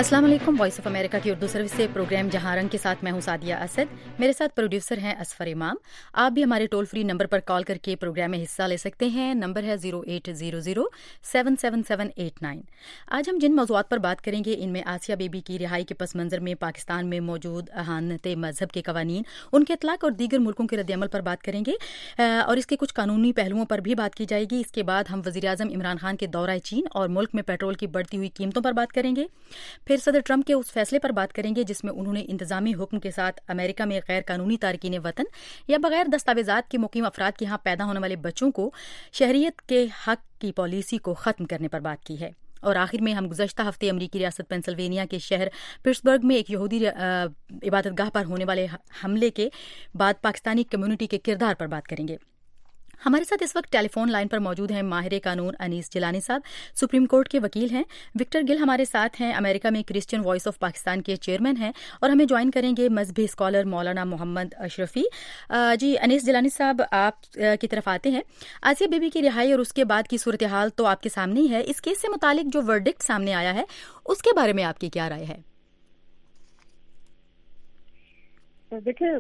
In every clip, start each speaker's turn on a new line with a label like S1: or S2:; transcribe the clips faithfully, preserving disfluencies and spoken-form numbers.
S1: अस्सलाम वालेकुम। Voice of America की उर्दू सर्विस से प्रोग्राम जहां रंग के साथ मैं हूं सादिया असद। मेरे साथ प्रोड्यूसर हैं असफर इमाम। आप भी हमारे टोल फ्री नंबर पर कॉल करके प्रोग्राम में हिस्सा ले सकते हैं। नंबर है zero eight zero zero seven seven seven eight nine. आज हम जिन मौज़ूआत पर बात करेंगे इनमें आसिया बीबी की रिहाई के पस मंज़र में पाकिस्तान में मौजूद अहानत मजहब के कवानीन, उनके इतलाक और दीगर मुल्कों के रद्द-ए-अमल पर बात करेंगे और इसके कुछ कानूनी पहलुओं पर भी बात की जाएगी। इसके बाद हम वज़ीर-ए-आज़म इमरान खान के दौरा चीन और मुल्क में पेट्रोल की बढ़ती हुई कीमतों पर बात करेंगे। फिर सदर ट्रंप के उस फैसले पर बात करेंगे जिसमें उन्होंने इंतजामी हुक्म के साथ अमेरिका में गैर कानूनी तारकीन वतन या बगैर दस्तावेजात के मुकीम अफराद के यहाँ पैदा होने वाले बच्चों को शहरियत के हक की पॉलिसी को खत्म करने पर बात की है। और आखिर में हम गुज़श्ता हफ्ते अमरीकी रियासत पेंसिल्वेनिया के शहर पिट्सबर्ग में एक यहूदी इबादतगाह पर होने वाले हमले के बाद पाकिस्तानी कम्युनिटी के किरदार पर बात करेंगे। हमारे साथ इस वक्त टेलीफोन लाइन पर मौजूद हैं माहिर कानून अनीस जिलानी साहब, सुप्रीम कोर्ट के वकील हैं। विक्टर गिल हमारे साथ हैं, अमेरिका में क्रिश्चियन वॉइस ऑफ पाकिस्तान के चेयरमैन हैं। और हमें ज्वाइन करेंगे मजहबी स्कॉलर मौलाना मोहम्मद अशरफी। जी अनीस जिलानी साहब, आप की तरफ आते हैं। आसिया बीबी की रिहाई और उसके बाद की सूरत हाल तो आपके सामने ही है। इस केस से मुतालिक जो वर्डिक्ट सामने आया है उसके बारे में आपकी क्या राय है?
S2: देखिए,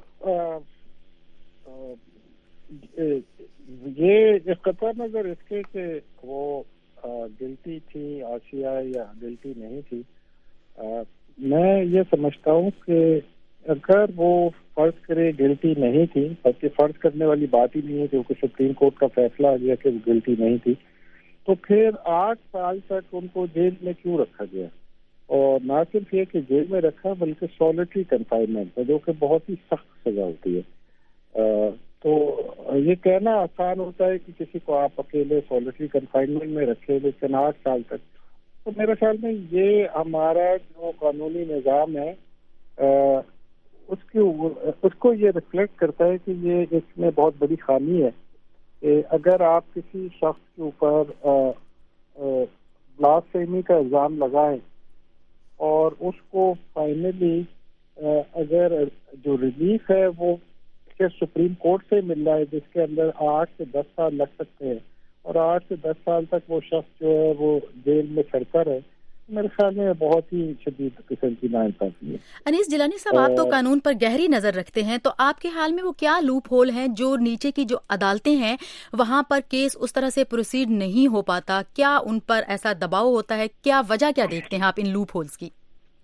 S2: ये एक कतई नजर इसके कि वो गिल्टी थी आसिया या गिल्टी नहीं थी, आ, मैं ये समझता हूँ कि अगर वो फर्ज करे गिल्टी नहीं थी, बल्कि फर्ज करने वाली बात ही नहीं है क्योंकि सुप्रीम कोर्ट का फैसला आ गया कि वो गिल्टी नहीं थी, तो फिर आठ साल तक उनको जेल में क्यों रखा गया? और ना सिर्फ ये कि जेल में रखा बल्कि सॉलिटरी कन्फाइनमेंट जो कि बहुत ही सख्त सजा होती है। आ, तो ये कहना आसान होता है कि किसी को आप अकेले सॉलिटरी कन्फाइनमेंट में रखें लेकिन आठ साल तक, तो मेरे ख्याल में ये हमारा जो कानूनी निज़ाम है आ, उसकी उसको ये रिफ्लेक्ट करता है कि ये इसमें बहुत बड़ी खामी है कि अगर आप किसी शख्स के ऊपर ब्लास्फेमी का इल्ज़ाम लगाएं और उसको फाइनली अगर जो रिलीफ है वो के सुप्रीम कोर्ट से मिल रहा है जिसके अंदर आठ से दस साल लग सकते हैं और आठ से दस साल तक वो शख्स जो है वो जेल में सड़ता रहे, मेरे ख्याल में बहुत ही शदीद किस्म की नाइंसाफी है।
S1: अनीस जिलानी साहब, आप तो कानून पर गहरी नजर रखते हैं, तो आपके हाल में वो क्या लूप होल हैं जो नीचे की जो अदालतें हैं वहां पर केस उस तरह से प्रोसीड नहीं हो पाता? क्या उन पर ऐसा दबाव होता है? क्या वजह क्या देखते हैं आप इन लूप होल्स की?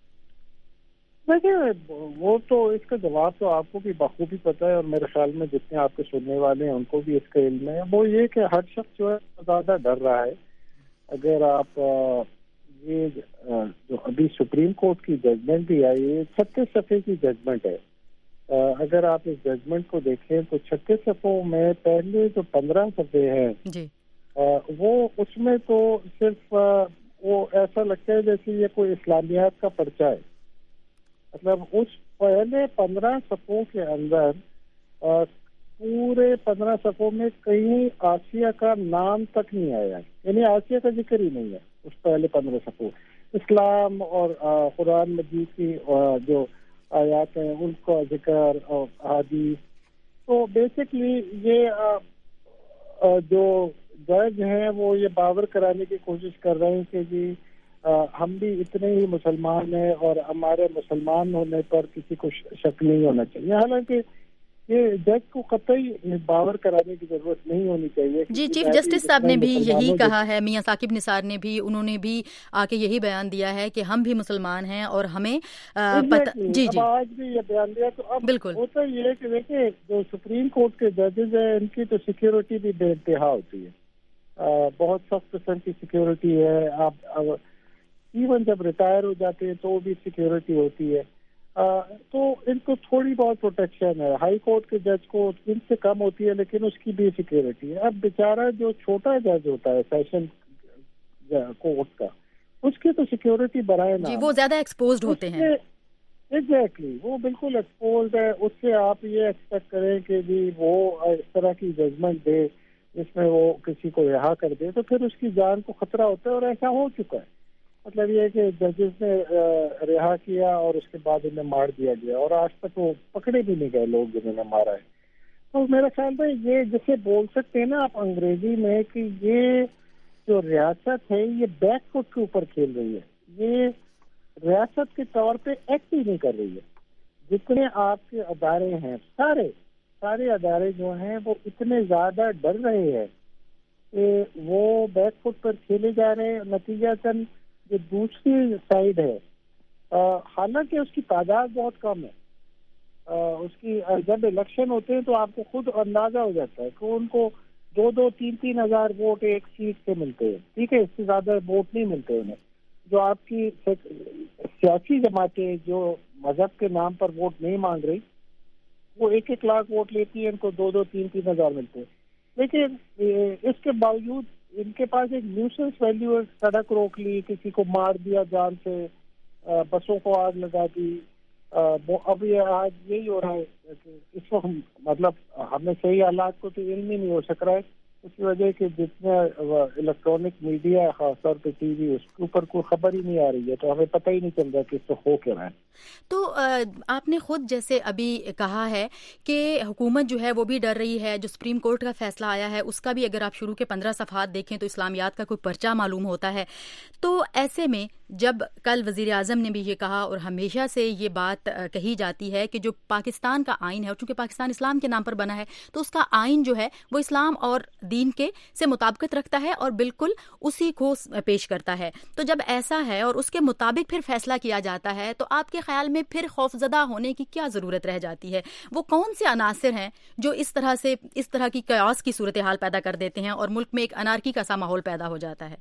S2: देखिए, वो तो इसका जवाब तो आपको भी बखूबी पता है और मेरे ख्याल में जितने आपके सुनने वाले हैं उनको भी इसका इल्म है। वो ये कि हर शख्स जो है ज़्यादा डर रहा है। अगर आप ये जो अभी सुप्रीम कोर्ट की जजमेंट भी आई है, छत्तीस सफ़े की जजमेंट है। अगर आप इस जजमेंट को देखें तो छत्तीस सफ़ों में पहले जो पंद्रह सफ़े हैं जी, वो उसमें तो सिर्फ वो ऐसा लगता है जैसे ये कोई इस्लामियात का पर्चा है। मतलब उस पहले पंद्रह सफ़ों के अंदर आ, पूरे पंद्रह सफ़ों में कहीं आसिया का नाम तक नहीं आया, यानी आसिया का जिक्र ही नहीं है उस पहले पंद्रह सफ़ों। इस्लाम और कुरान मजीद की आ, जो आयात हैं उनका जिक्र और हदीस। तो बेसिकली ये आ, आ, जो जज हैं वो ये बावर कराने की कोशिश कर रहे हैं कि जी आ, हम भी इतने ही मुसलमान हैं और हमारे मुसलमान होने पर किसी को शक नहीं होना चाहिए। हालांकि ये जज को कतई बावर कराने की जरूरत नहीं होनी चाहिए।
S1: जी, चीफ जस्टिस साहब ने भी यही कहा है, मियां साकिब निसार ने भी, उन्होंने भी आके यही बयान दिया है कि हम भी मुसलमान हैं और हमें आ, पता जी जी
S2: आज भी ये बयान दिया। तो अब बिल्कुल होता ये है कि देखिए जो सुप्रीम कोर्ट के जजेज हैं इनकी तो सिक्योरिटी भी बेइंतहा होती है, आ, बहुत सख्त किस्म की सिक्योरिटी है। आप इवन जब रिटायर हो जाते हैं तो भी सिक्योरिटी होती है। आ, तो इनको थोड़ी बहुत प्रोटेक्शन है। हाई कोर्ट के जज को इनसे कम होती है लेकिन उसकी भी सिक्योरिटी है। अब बेचारा जो छोटा जज होता है सेशन कोर्ट का, उसकी तो सिक्योरिटी बढ़ाए ना,
S1: वो ज्यादा एक्सपोज्ड होते हैं।
S2: एग्जैक्टली, वो बिल्कुल एक्सपोज्ड है। उससे आप ये एक्सपेक्ट करें कि जी वो इस तरह की जजमेंट दे जिसमें वो किसी को रिहा कर दे, तो फिर उसकी जान को खतरा होता है और ऐसा हो चुका है। मतलब ये है कि जजेस ने रिहा किया और उसके बाद उन्हें मार दिया गया और आज तक वो पकड़े भी नहीं गए लोग जिन्होंने मारा है। तो मेरा ख्याल है ये जैसे बोल सकते हैं ना आप अंग्रेजी में कि ये जो रियासत है ये बैक फुट के ऊपर खेल रही है। ये ریاست کے طور پہ ایکٹ ہی نہیں کر رہی ہے. جتنے آپ کے ادارے ہیں سارے سارے ادارے جو ہیں وہ اتنے زیادہ ڈر رہے ہیں کہ وہ بیک فٹ پر کھیلے جا رہے ہیں. نتیجتاً جو دوسری سائڈ ہے حالانکہ اس کی تعداد بہت کم ہے, اس کی جب الیکشن ہوتے ہیں تو آپ کو خود اندازہ ہو جاتا ہے کہ ان کو دو دو تین تین ہزار ووٹ ایک سیٹ سے ملتے ہیں, ٹھیک ہے, اس سے زیادہ ووٹ نہیں ملتے انہیں. جو آپ کی سیاسی جماعتیں جو مذہب کے نام پر ووٹ نہیں مانگ رہی وہ ایک ایک لاکھ ووٹ لیتی ہے, ان کو دو دو تین تین ہزار ملتے ہیں. لیکن اس کے باوجود ان کے پاس ایک نیوسنس ویلیو ہے, سڑک روک لی, کسی کو مار دیا جان سے, بسوں کو آگ لگا دی. اب یہ آج یہی ہو رہا ہے کہ اس وقت مطلب ہمیں صحیح حالات کو تو علم ہی نہیں ہو سک رہا ہے, اس کی وجہ کہ جتنا الیکٹرانک میڈیا ہے خاص طور پہ ٹی وی اس کے اوپر کوئی خبر ہی نہیں آ رہی ہے, تو ہمیں پتہ ہی نہیں چل رہا کہ اس سے ہو کیا رہا ہے.
S1: تو آپ نے خود جیسے ابھی کہا ہے کہ حکومت جو ہے وہ بھی ڈر رہی ہے, جو سپریم کورٹ کا فیصلہ آیا ہے اس کا بھی اگر آپ شروع کے پندرہ صفحات دیکھیں تو اسلامیات کا کوئی پرچہ معلوم ہوتا ہے. تو ایسے میں جب کل وزیر اعظم نے بھی یہ کہا اور ہمیشہ سے یہ بات کہی جاتی ہے کہ جو پاکستان کا آئین ہے, اور چونکہ پاکستان اسلام کے نام پر بنا ہے تو اس کا آئین جو ہے وہ اسلام اور دین کے سے مطابقت رکھتا ہے اور بالکل اسی کو پیش کرتا ہے. تو جب ایسا ہے اور اس کے مطابق پھر فیصلہ کیا جاتا ہے تو آپ کے خیال میں پھر خوفزدہ ہونے کی کیا ضرورت رہ جاتی ہے؟ وہ کون سے عناصر ہیں جو اس طرح سے اس طرح کی قیاس کی صورتحال پیدا کر دیتے ہیں اور ملک میں ایک انارکی کا سا ماحول پیدا ہو جاتا ہے؟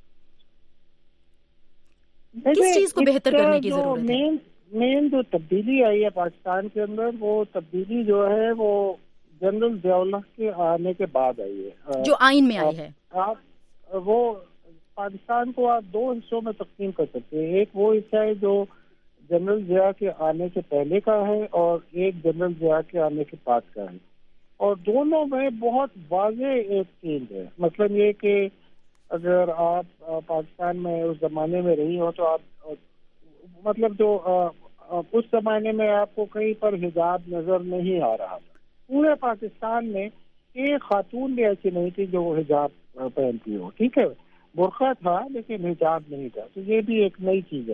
S1: کس چیز کو بہتر کرنے کی ضرورت ہے؟
S2: مین جو تبدیلی آئی ہے پاکستان کے اندر, وہ تبدیلی جو ہے وہ جنرل ضیاء اللہ کے آنے کے بعد آئی ہے,
S1: جو آئین میں آئی ہے.
S2: آپ وہ پاکستان کو آپ دو حصوں میں تقسیم کر سکتے ہیں. ایک وہ حصہ ہے جو جنرل ضیاء کے آنے سے پہلے کا ہے اور ایک جنرل ضیاء کے آنے کے بعد کا ہے, اور دونوں میں بہت واضح ایک چینج ہے. مطلب یہ کہ اگر آپ پاکستان میں اس زمانے میں رہی ہو تو آپ مطلب جو اس زمانے میں آپ کو کہیں پر حجاب نظر نہیں آ رہا تھا. پورے پاکستان میں ایک خاتون بھی ایسی نہیں تھی جو حجاب پہنتی ہو, ٹھیک ہے, برقع تھا لیکن حجاب نہیں تھا. تو یہ بھی ایک نئی چیز ہے.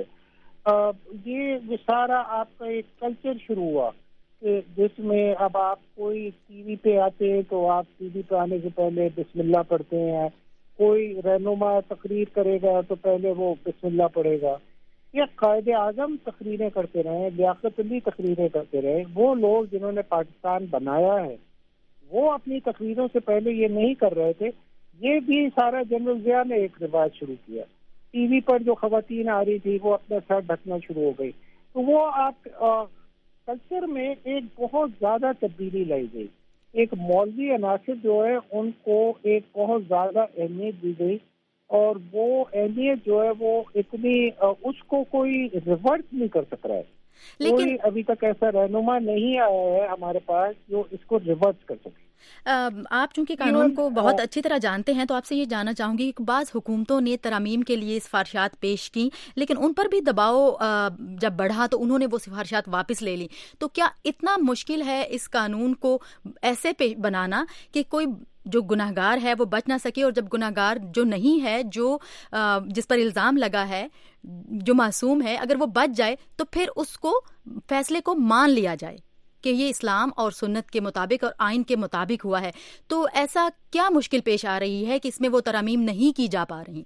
S2: یہ سارا آپ کا ایک کلچر شروع ہوا کہ جس میں اب آپ کوئی ٹی وی پہ آتے ہیں تو آپ ٹی وی پہ آنے سے پہلے بسم اللہ پڑھتے ہیں, کوئی رہنما تقریر کرے گا تو پہلے وہ بسم اللہ پڑھے گا. یہ قائد اعظم تقریریں کرتے رہے, لیاقت علی تقریریں کرتے رہے, وہ لوگ جنہوں نے پاکستان بنایا ہے وہ اپنی تقریروں سے پہلے یہ نہیں کر رہے تھے. یہ بھی سارا جنرل ضیاء نے ایک رواج شروع کیا. ٹی وی پر جو خواتین آ رہی تھی وہ اپنا سر ڈھکنا شروع ہو گئی. تو وہ آپ کلچر میں ایک بہت زیادہ تبدیلی لائی گئی. ایک مولوی عناصر جو ہے ان کو ایک بہت زیادہ اہمیت دی گئی, اور وہ اہمیت جو ہے وہ اتنی اس کو کوئی ریورٹ نہیں کر سک رہا ہے. لیکن کوئی ابھی تک ایسا رہنما نہیں آیا ہے ہمارے پاس جو اس کو ریورٹ کر سکے.
S1: آپ چونکہ قانون کو بہت اچھی طرح جانتے ہیں تو آپ سے یہ جاننا چاہوں گی کہ بعض حکومتوں نے ترامیم کے لیے سفارشات پیش کی لیکن ان پر بھی دباؤ جب بڑھا تو انہوں نے وہ سفارشات واپس لے لی. تو کیا اتنا مشکل ہے اس قانون کو ایسے بنانا کہ کوئی جو گناہگار ہے وہ بچ نہ سکے, اور جب گناہگار جو نہیں ہے, جو جس پر الزام لگا ہے, جو معصوم ہے, اگر وہ بچ جائے تو پھر اس کو فیصلے کو مان لیا جائے کہ یہ اسلام اور سنت کے مطابق اور آئین کے مطابق ہوا ہے؟ تو ایسا کیا مشکل پیش آ رہی ہے کہ اس میں وہ ترامیم نہیں کی جا پا رہی؟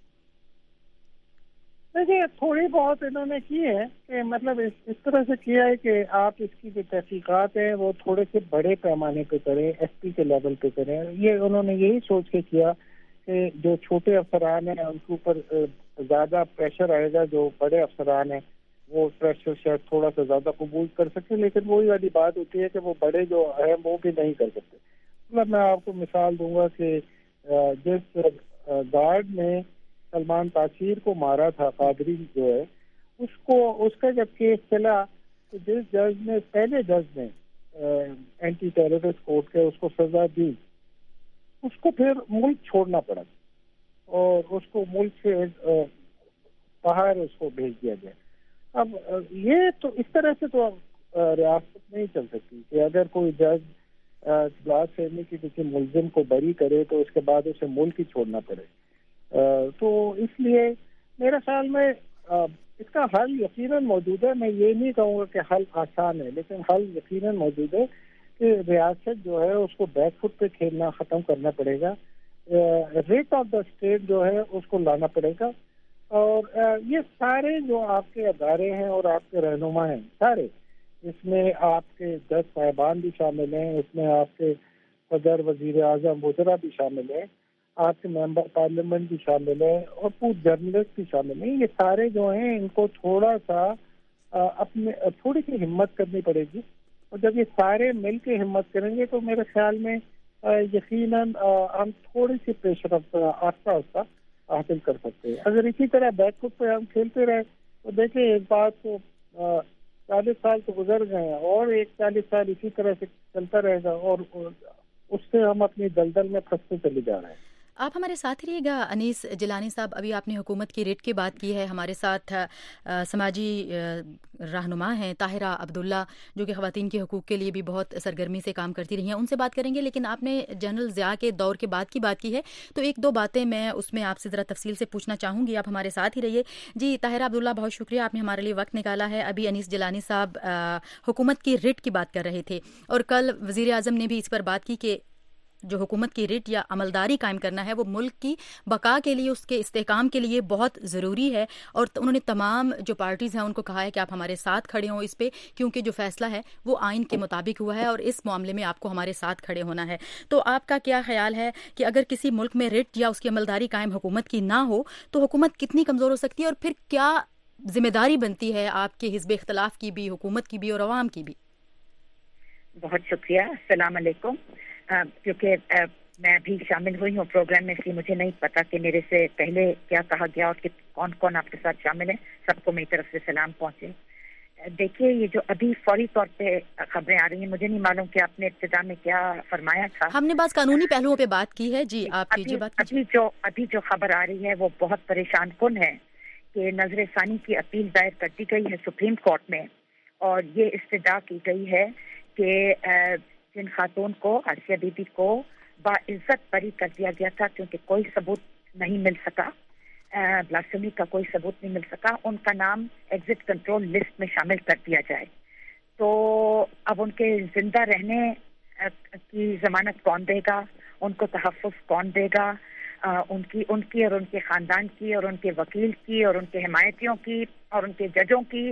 S2: دیکھیے تھوڑی بہت انہوں نے کی ہے کہ مطلب اس, اس طرح سے کیا ہے کہ آپ اس کی جو تحقیقات ہیں وہ تھوڑے سے بڑے پیمانے پہ کریں, ایس پی کے لیول پہ کریں. یہ انہوں نے یہی سوچ کے کیا کہ جو چھوٹے افسران ہیں ان کے اوپر زیادہ پریشر آئے گا, جو بڑے افسران ہیں وہ پریشر شاید تھوڑا سا زیادہ قبول کر سکیں, لیکن وہی والی بات ہوتی ہے کہ وہ بڑے جو ہیں وہ بھی نہیں کر سکتے. مطلب میں آپ کو مثال دوں گا کہ جس گارڈ نے سلمان تاثیر کو مارا تھا, قادری جو ہے, اس کو اس کا جب کیس چلا تو جس جج نے پہلے جج نے اینٹی ٹیررسٹ کورٹ کے اس کو سزا دی, اس کو پھر ملک چھوڑنا پڑا اور اس کو ملک سے باہر اس کو بھیج دیا گیا. اب یہ تو اس طرح سے تو ریاست نہیں چل سکتی کہ اگر کوئی جج بلاس فیملی کی کسی ملزم کو بری کرے تو اس کے بعد اسے ملک ہی چھوڑنا پڑے. تو اس لیے میرے خیال میں اس کا حل یقیناً موجود ہے. میں یہ نہیں کہوں گا کہ حل آسان ہے، لیکن حل یقیناً موجود ہے کہ ریاست جو ہے اس کو بیک فٹ پہ کھیلنا ختم کرنا پڑے گا. ریٹ آف دا اسٹیٹ جو ہے اس کو لانا پڑے گا. اور یہ سارے جو آپ کے ادارے ہیں اور آپ کے رہنما ہیں سارے، اس میں آپ کے دس صاحبان بھی شامل ہیں، اس میں آپ کے صدر، وزیر اعظم، وزراء بھی شامل ہیں، آپ کے ممبر پارلیمنٹ بھی شامل ہے اور پورے جرنلسٹ بھی شامل ہیں. یہ سارے جو ہیں ان کو تھوڑا سا اپنے تھوڑی سی ہمت کرنی پڑے گی. اور جب یہ سارے مل کے ہمت کریں گے تو میرے خیال میں یقیناً ہم تھوڑی سی پریشر آہستہ آہستہ حاصل کر سکتے ہیں. اگر اسی طرح بیک فٹ پہ ہم کھیلتے رہے تو دیکھیں ایک بات تو چالیس سال تو گزر گئے ہیں اور ایک چالیس سال اسی طرح سے چلتا رہے گا اور اس سے ہم اپنی دلدل میں پھنستے چلے جا رہے ہیں.
S1: آپ ہمارے ساتھ رہیے گا انیس جیلانی صاحب. ابھی آپ نے حکومت کی ریٹ کی بات کی ہے. ہمارے ساتھ سماجی رہنما ہیں طاہرہ عبداللہ، جو کہ خواتین کے حقوق کے لیے بھی بہت سرگرمی سے کام کرتی رہی ہیں. ان سے بات کریں گے. لیکن آپ نے جنرل ضیاء کے دور کے بعد کی بات کی ہے تو ایک دو باتیں میں اس میں آپ سے ذرا تفصیل سے پوچھنا چاہوں گی. آپ ہمارے ساتھ ہی رہیے. جی طاہرہ عبداللہ، بہت شکریہ، آپ نے ہمارے لیے وقت نکالا ہے. ابھی انیس جیلانی صاحب حکومت کی ریٹ کی بات کر رہے تھے اور کل وزیر اعظم نے بھی اس پر بات کی کہ جو حکومت کی ریٹ یا عملداری قائم کرنا ہے وہ ملک کی بقا کے لیے، اس کے استحکام کے لیے بہت ضروری ہے. اور انہوں نے تمام جو پارٹیز ہیں ان کو کہا ہے کہ آپ ہمارے ساتھ کھڑے ہوں اس پہ، کیونکہ جو فیصلہ ہے وہ آئین کے مطابق ہوا ہے اور اس معاملے میں آپ کو ہمارے ساتھ کھڑے ہونا ہے. تو آپ کا کیا خیال ہے کہ اگر کسی ملک میں ریٹ یا اس کی عملداری قائم حکومت کی نہ ہو تو حکومت کتنی کمزور ہو سکتی ہے، اور پھر کیا ذمہ داری بنتی ہے آپ کے حزب اختلاف کی بھی، حکومت کی بھی اور عوام کی بھی؟
S3: بہت شکریہ. السلام علیکم. کیونکہ میں بھی شامل ہوئی ہوں پروگرام میں، اس لیے مجھے نہیں پتا کہ میرے سے پہلے کیا کہا گیا اور کہ کون کون آپ کے ساتھ شامل ہیں. سب کو میری طرف سے سلام پہنچے. دیکھیے یہ جو ابھی فوری طور پہ خبریں آ رہی ہیں، مجھے نہیں معلوم کہ آپ نے ابتدا میں کیا فرمایا تھا.
S1: ہم نے بعض قانونی پہلوؤں پہ بات کی ہے. جی آپ کیجیے بات.
S3: ابھی جو ابھی جو خبر آ رہی ہے وہ بہت پریشان کن ہے کہ نظر ثانی کی اپیل دائر کر دی گئی ہے سپریم کورٹ میں، اور یہ استدعا کی گئی ہے کہ جن خاتون کو، آسیہ بی بی کو باعزت بری کر دیا گیا تھا کیونکہ کوئی ثبوت نہیں مل سکا، بلاسفیمی کا کوئی ثبوت نہیں مل سکا، ان کا نام ایگزٹ کنٹرول لسٹ میں شامل کر دیا جائے. تو اب ان کے زندہ رہنے کی ضمانت کون دے گا، ان کو تحفظ کون دے گا، ان کی ان کی اور ان کے خاندان کی اور ان کے وکیل کی اور ان کے حمایتیوں کی اور ان کے ججوں کی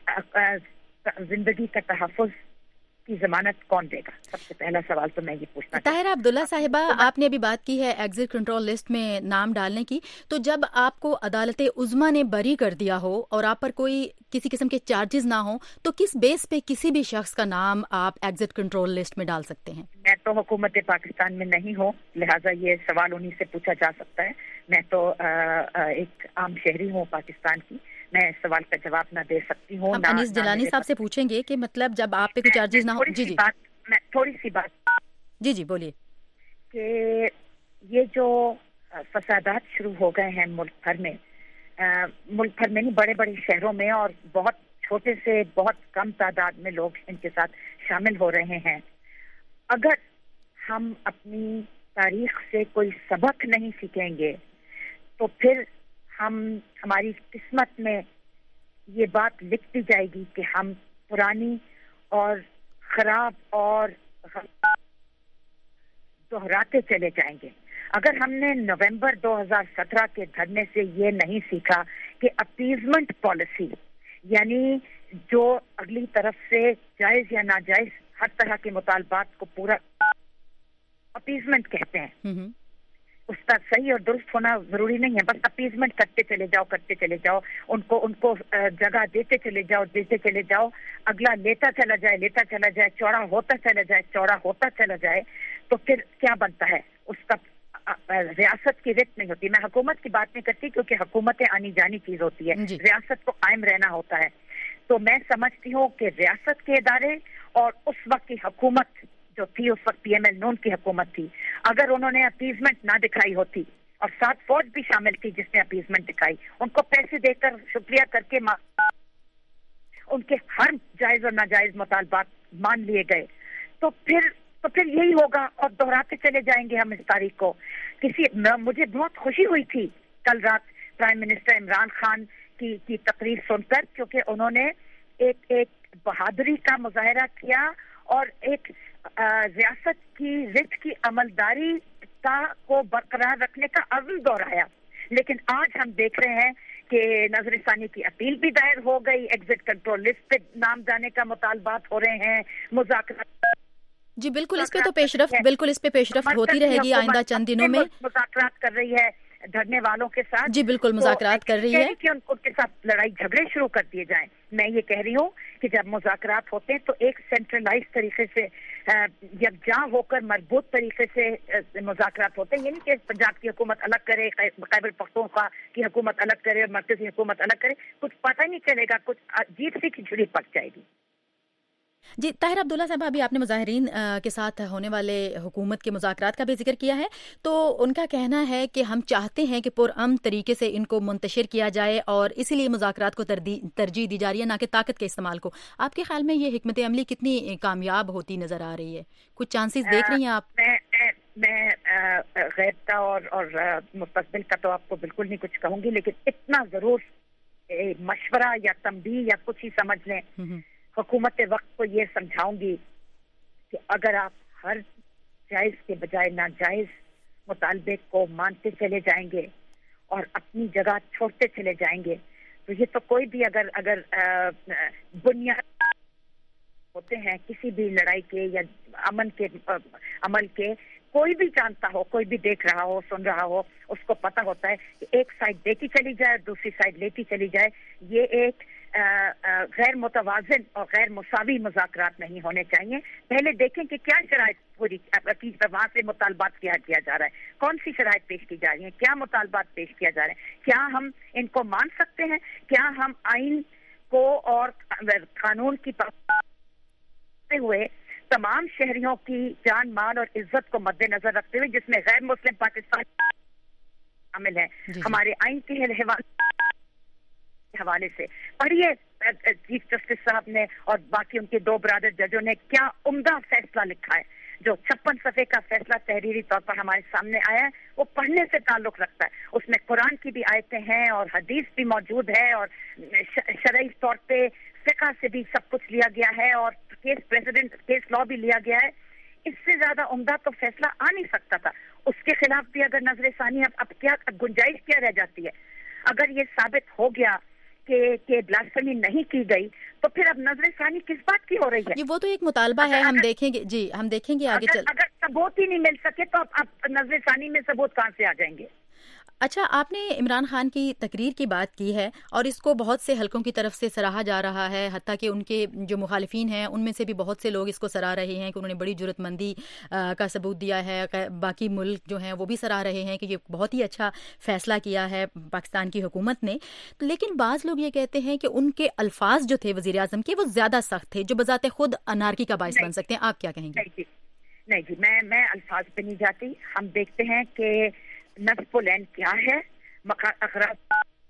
S3: زندگی کا تحفظ کی ضمانت کون دے گا؟ سب سے پہلا سوال تو میں یہ پوچھنا چاہتا ہوں.
S1: طاہرہ عبداللہ صاحبہ، آپ نے ابھی بات کی ہے ایگزٹ کنٹرول لسٹ میں نام ڈالنے کی، تو جب آپ کو عدالت عظمیٰ نے بری کر دیا ہو اور آپ پر کوئی کسی قسم کے چارجز نہ ہوں تو کس بیس پہ کسی بھی شخص کا نام آپ ایگزٹ کنٹرول لسٹ میں ڈال سکتے ہیں؟
S3: میں تو حکومت پاکستان میں نہیں ہوں، لہٰذا یہ سوال انہی سے پوچھا جا سکتا ہے. میں تو ایک عام شہری ہوں پاکستان کی، میں اس سوال کا جواب نہ دے سکتی ہوں.
S1: ہم انیس جیلانی صاحب سے پوچھیں گے کہ مطلب جب آپ پہ کوئی چارجز نہ ہو. جی جی
S3: میں تھوڑی سی بات
S1: جی جی بولیے.
S3: کہ یہ جو فسادات شروع ہو گئے ہیں ملک بھر میں، ملک بھر میں نہیں، بڑے بڑے شہروں میں، اور بہت چھوٹے سے بہت کم تعداد میں لوگ ان کے ساتھ شامل ہو رہے ہیں. اگر ہم اپنی تاریخ سے کوئی سبق نہیں سیکھیں گے تو پھر ہم ہماری قسمت میں یہ بات لکھتی جائے گی کہ ہم پرانی اور خراب اور دہراتے چلے جائیں گے. اگر ہم نے نومبر دو ہزار سترہ کے دھرنے سے یہ نہیں سیکھا کہ اپیزمنٹ پالیسی، یعنی جو اگلی طرف سے جائز یا ناجائز ہر طرح کے مطالبات کو پورا اپیزمنٹ کہتے ہیں، اس کا صحیح اور درست ہونا ضروری نہیں ہے، بس اپیزمنٹ کرتے چلے جاؤ کرتے چلے جاؤ ان کو ان کو جگہ دیتے چلے جاؤ دیتے چلے جاؤ اگلا لیتا چلا جائے لیتا چلا جائے چوڑا ہوتا چلا جائے چوڑا ہوتا چلا جائے تو پھر کیا بنتا ہے؟ اس کا ریاست کی ریٹ نہیں ہوتی. میں حکومت کی بات نہیں کرتی کیونکہ حکومتیں آنی جانی چیز ہوتی ہے، ریاست کو قائم رہنا ہوتا ہے. تو میں سمجھتی ہوں کہ ریاست کے ادارے اور اس وقت کی حکومت جو تھی، اس وقت پی ایم ایل نون کی حکومت تھی، اگر انہوں نے اپیزمنٹ نہ دکھائی ہوتی، اور ساتھ فوج بھی شامل تھی جس نے اپیزمنٹ دکھائی، ان کو پیسے دے کر شکریہ کر کے ان کے ہر جائز اور ناجائز مطالبات مان لیے گئے، تو پھر تو پھر یہی ہوگا اور دہراتے چلے جائیں گے ہم اس تاریخ کو. کسی مجھے بہت خوشی ہوئی تھی کل رات پرائم منسٹر عمران خان کی کی تقریر سن کر, کیونکہ انہوں نے ایک ایک بہادری کا مظاہرہ کیا اور ایک ریاست کی رٹ کی عملداری کا کو برقرار رکھنے کا عزم دہرایا. لیکن آج ہم دیکھ رہے ہیں کہ نظر ثانی کی اپیل بھی دائر ہو گئی, ایگزٹ کنٹرول لسٹ پہ نام جانے کا مطالبات ہو رہے ہیں, مذاکرات.
S1: جی بالکل, اس پہ تو پیش رفت بالکل اس پہ پیش رفت ہوتی رہے گی آئندہ چند دنوں میں.
S3: مذاکرات کر رہی ہے دھرنے والوں کے ساتھ.
S1: جی بالکل مذاکرات کر رہی ہے
S3: کہ ان کے ساتھ لڑائی جھگڑے شروع کر دیے جائیں. میں یہ کہہ رہی ہوں کہ جب مذاکرات ہوتے ہیں تو ایک سینٹرلائز طریقے سے یکجاں ہو کر مربوط طریقے سے مذاکرات ہوتے ہیں. یہ نہیں کہ پنجاب کی حکومت الگ کرے, خیبر پختونخوا کی حکومت الگ کرے اور مرکزی حکومت الگ کرے. کچھ پتہ ہی نہیں چلے گا, کچھ عجیب سی کھچڑی پک جائے گی.
S1: جی طاہر عبداللہ صاحب, ابھی آپ نے مظاہرین کے ساتھ ہونے والے حکومت کے مذاکرات کا بھی ذکر کیا ہے, تو ان کا کہنا ہے کہ ہم چاہتے ہیں کہ پرامن طریقے سے ان کو منتشر کیا جائے اور اسی لیے مذاکرات کو ترجیح دی جا رہی ہے, نہ کہ طاقت کے استعمال کو. آپ کے خیال میں یہ حکمت عملی کتنی کامیاب ہوتی نظر آ رہی ہے؟ کچھ چانسز دیکھ رہی ہیں آپ؟
S3: میں میں غیب کا اور اور مستقبل کا تو آپ کو بالکل نہیں کچھ کہوں گی, لیکن اتنا ضرور مشورہ یا تنبیہ یا کچھ ہی سمجھ لیں, حکومت وقت کو یہ سمجھاؤں گی کہ اگر آپ ہر جائز کے بجائے ناجائز مطالبے کو مانتے چلے جائیں گے اور اپنی جگہ چھوڑتے چلے جائیں گے, تو یہ تو کوئی بھی اگر اگر بنیاد ہوتے ہیں کسی بھی لڑائی کے یا امن کے عمل کے, کوئی بھی جانتا ہو, کوئی بھی دیکھ رہا ہو, سن رہا ہو, اس کو پتہ ہوتا ہے کہ ایک سائڈ دیتی چلی جائے دوسری سائڈ لیتی چلی جائے, یہ ایک غیر متوازن اور غیر مساوی مذاکرات نہیں ہونے چاہیے. پہلے دیکھیں کہ کیا شرائط پوری وہاں سے مطالبات کیا کیا جا رہا ہے, کون سی شرائط پیش کی جا رہی ہیں, کیا مطالبات پیش کیا جا رہے ہیں, کیا ہم ان کو مان سکتے ہیں, کیا ہم آئین کو اور قانون کی پابندی ہوئے تمام شہریوں کی جان مال اور عزت کو مد نظر رکھتے ہوئے, جس میں غیر مسلم پاکستان شامل ہے, ہمارے آئین کے حوالے سے پڑھیے چیف جسٹس صاحب نے اور باقی ان کے دو برادر ججوں نے کیا عمدہ فیصلہ لکھا ہے. جو چھپن صفحے کا فیصلہ تحریری طور پر ہمارے سامنے آیا ہے وہ پڑھنے سے تعلق رکھتا ہے. اس میں قرآن کی بھی آیتیں ہیں اور حدیث بھی موجود ہے اور شرعی طور پہ فقہ سے بھی سب کچھ لیا گیا ہے اور کیس پریزیڈنٹ کیس لا بھی لیا گیا ہے. اس سے زیادہ عمدہ تو فیصلہ آ نہیں سکتا تھا. اس کے خلاف بھی اگر نظر ثانی اب اب کیا گنجائش کیا رہ جاتی ہے؟ اگر یہ ثابت ہو گیا کہ کہ بلاسفیمی نہیں کی گئی تو پھر اب نظر ثانی کس بات کی ہو رہی ہے؟
S1: یہ وہ تو ایک مطالبہ ہے, ہم دیکھیں گے. جی ہم دیکھیں گے آگے چل.
S3: اگر ثبوت ہی نہیں مل سکے تو اب نظر ثانی میں ثبوت کہاں سے آ جائیں گے؟
S1: اچھا, آپ نے عمران خان کی تقریر کی بات کی ہے اور اس کو بہت سے حلقوں کی طرف سے سراہا جا رہا ہے, حتیٰ کہ ان کے جو مخالفین ہیں ان میں سے بھی بہت سے لوگ اس کو سراہ رہے ہیں کہ انہوں نے بڑی جرت مندی کا ثبوت دیا ہے. باقی ملک جو ہیں وہ بھی سراہ رہے ہیں کہ یہ بہت ہی اچھا فیصلہ کیا ہے پاکستان کی حکومت نے. لیکن بعض لوگ یہ کہتے ہیں کہ ان کے الفاظ جو تھے وزیر اعظم کے وہ زیادہ سخت تھے, جو بذات خود انارکی کا باعث بن سکتے ہیں. آپ کیا کہیں گے؟
S3: نہیں جی, میں میں الفاظ پہ نہیں جاتی. ہم دیکھتے ہیں کہ نصب العین کیا ہے, اخراج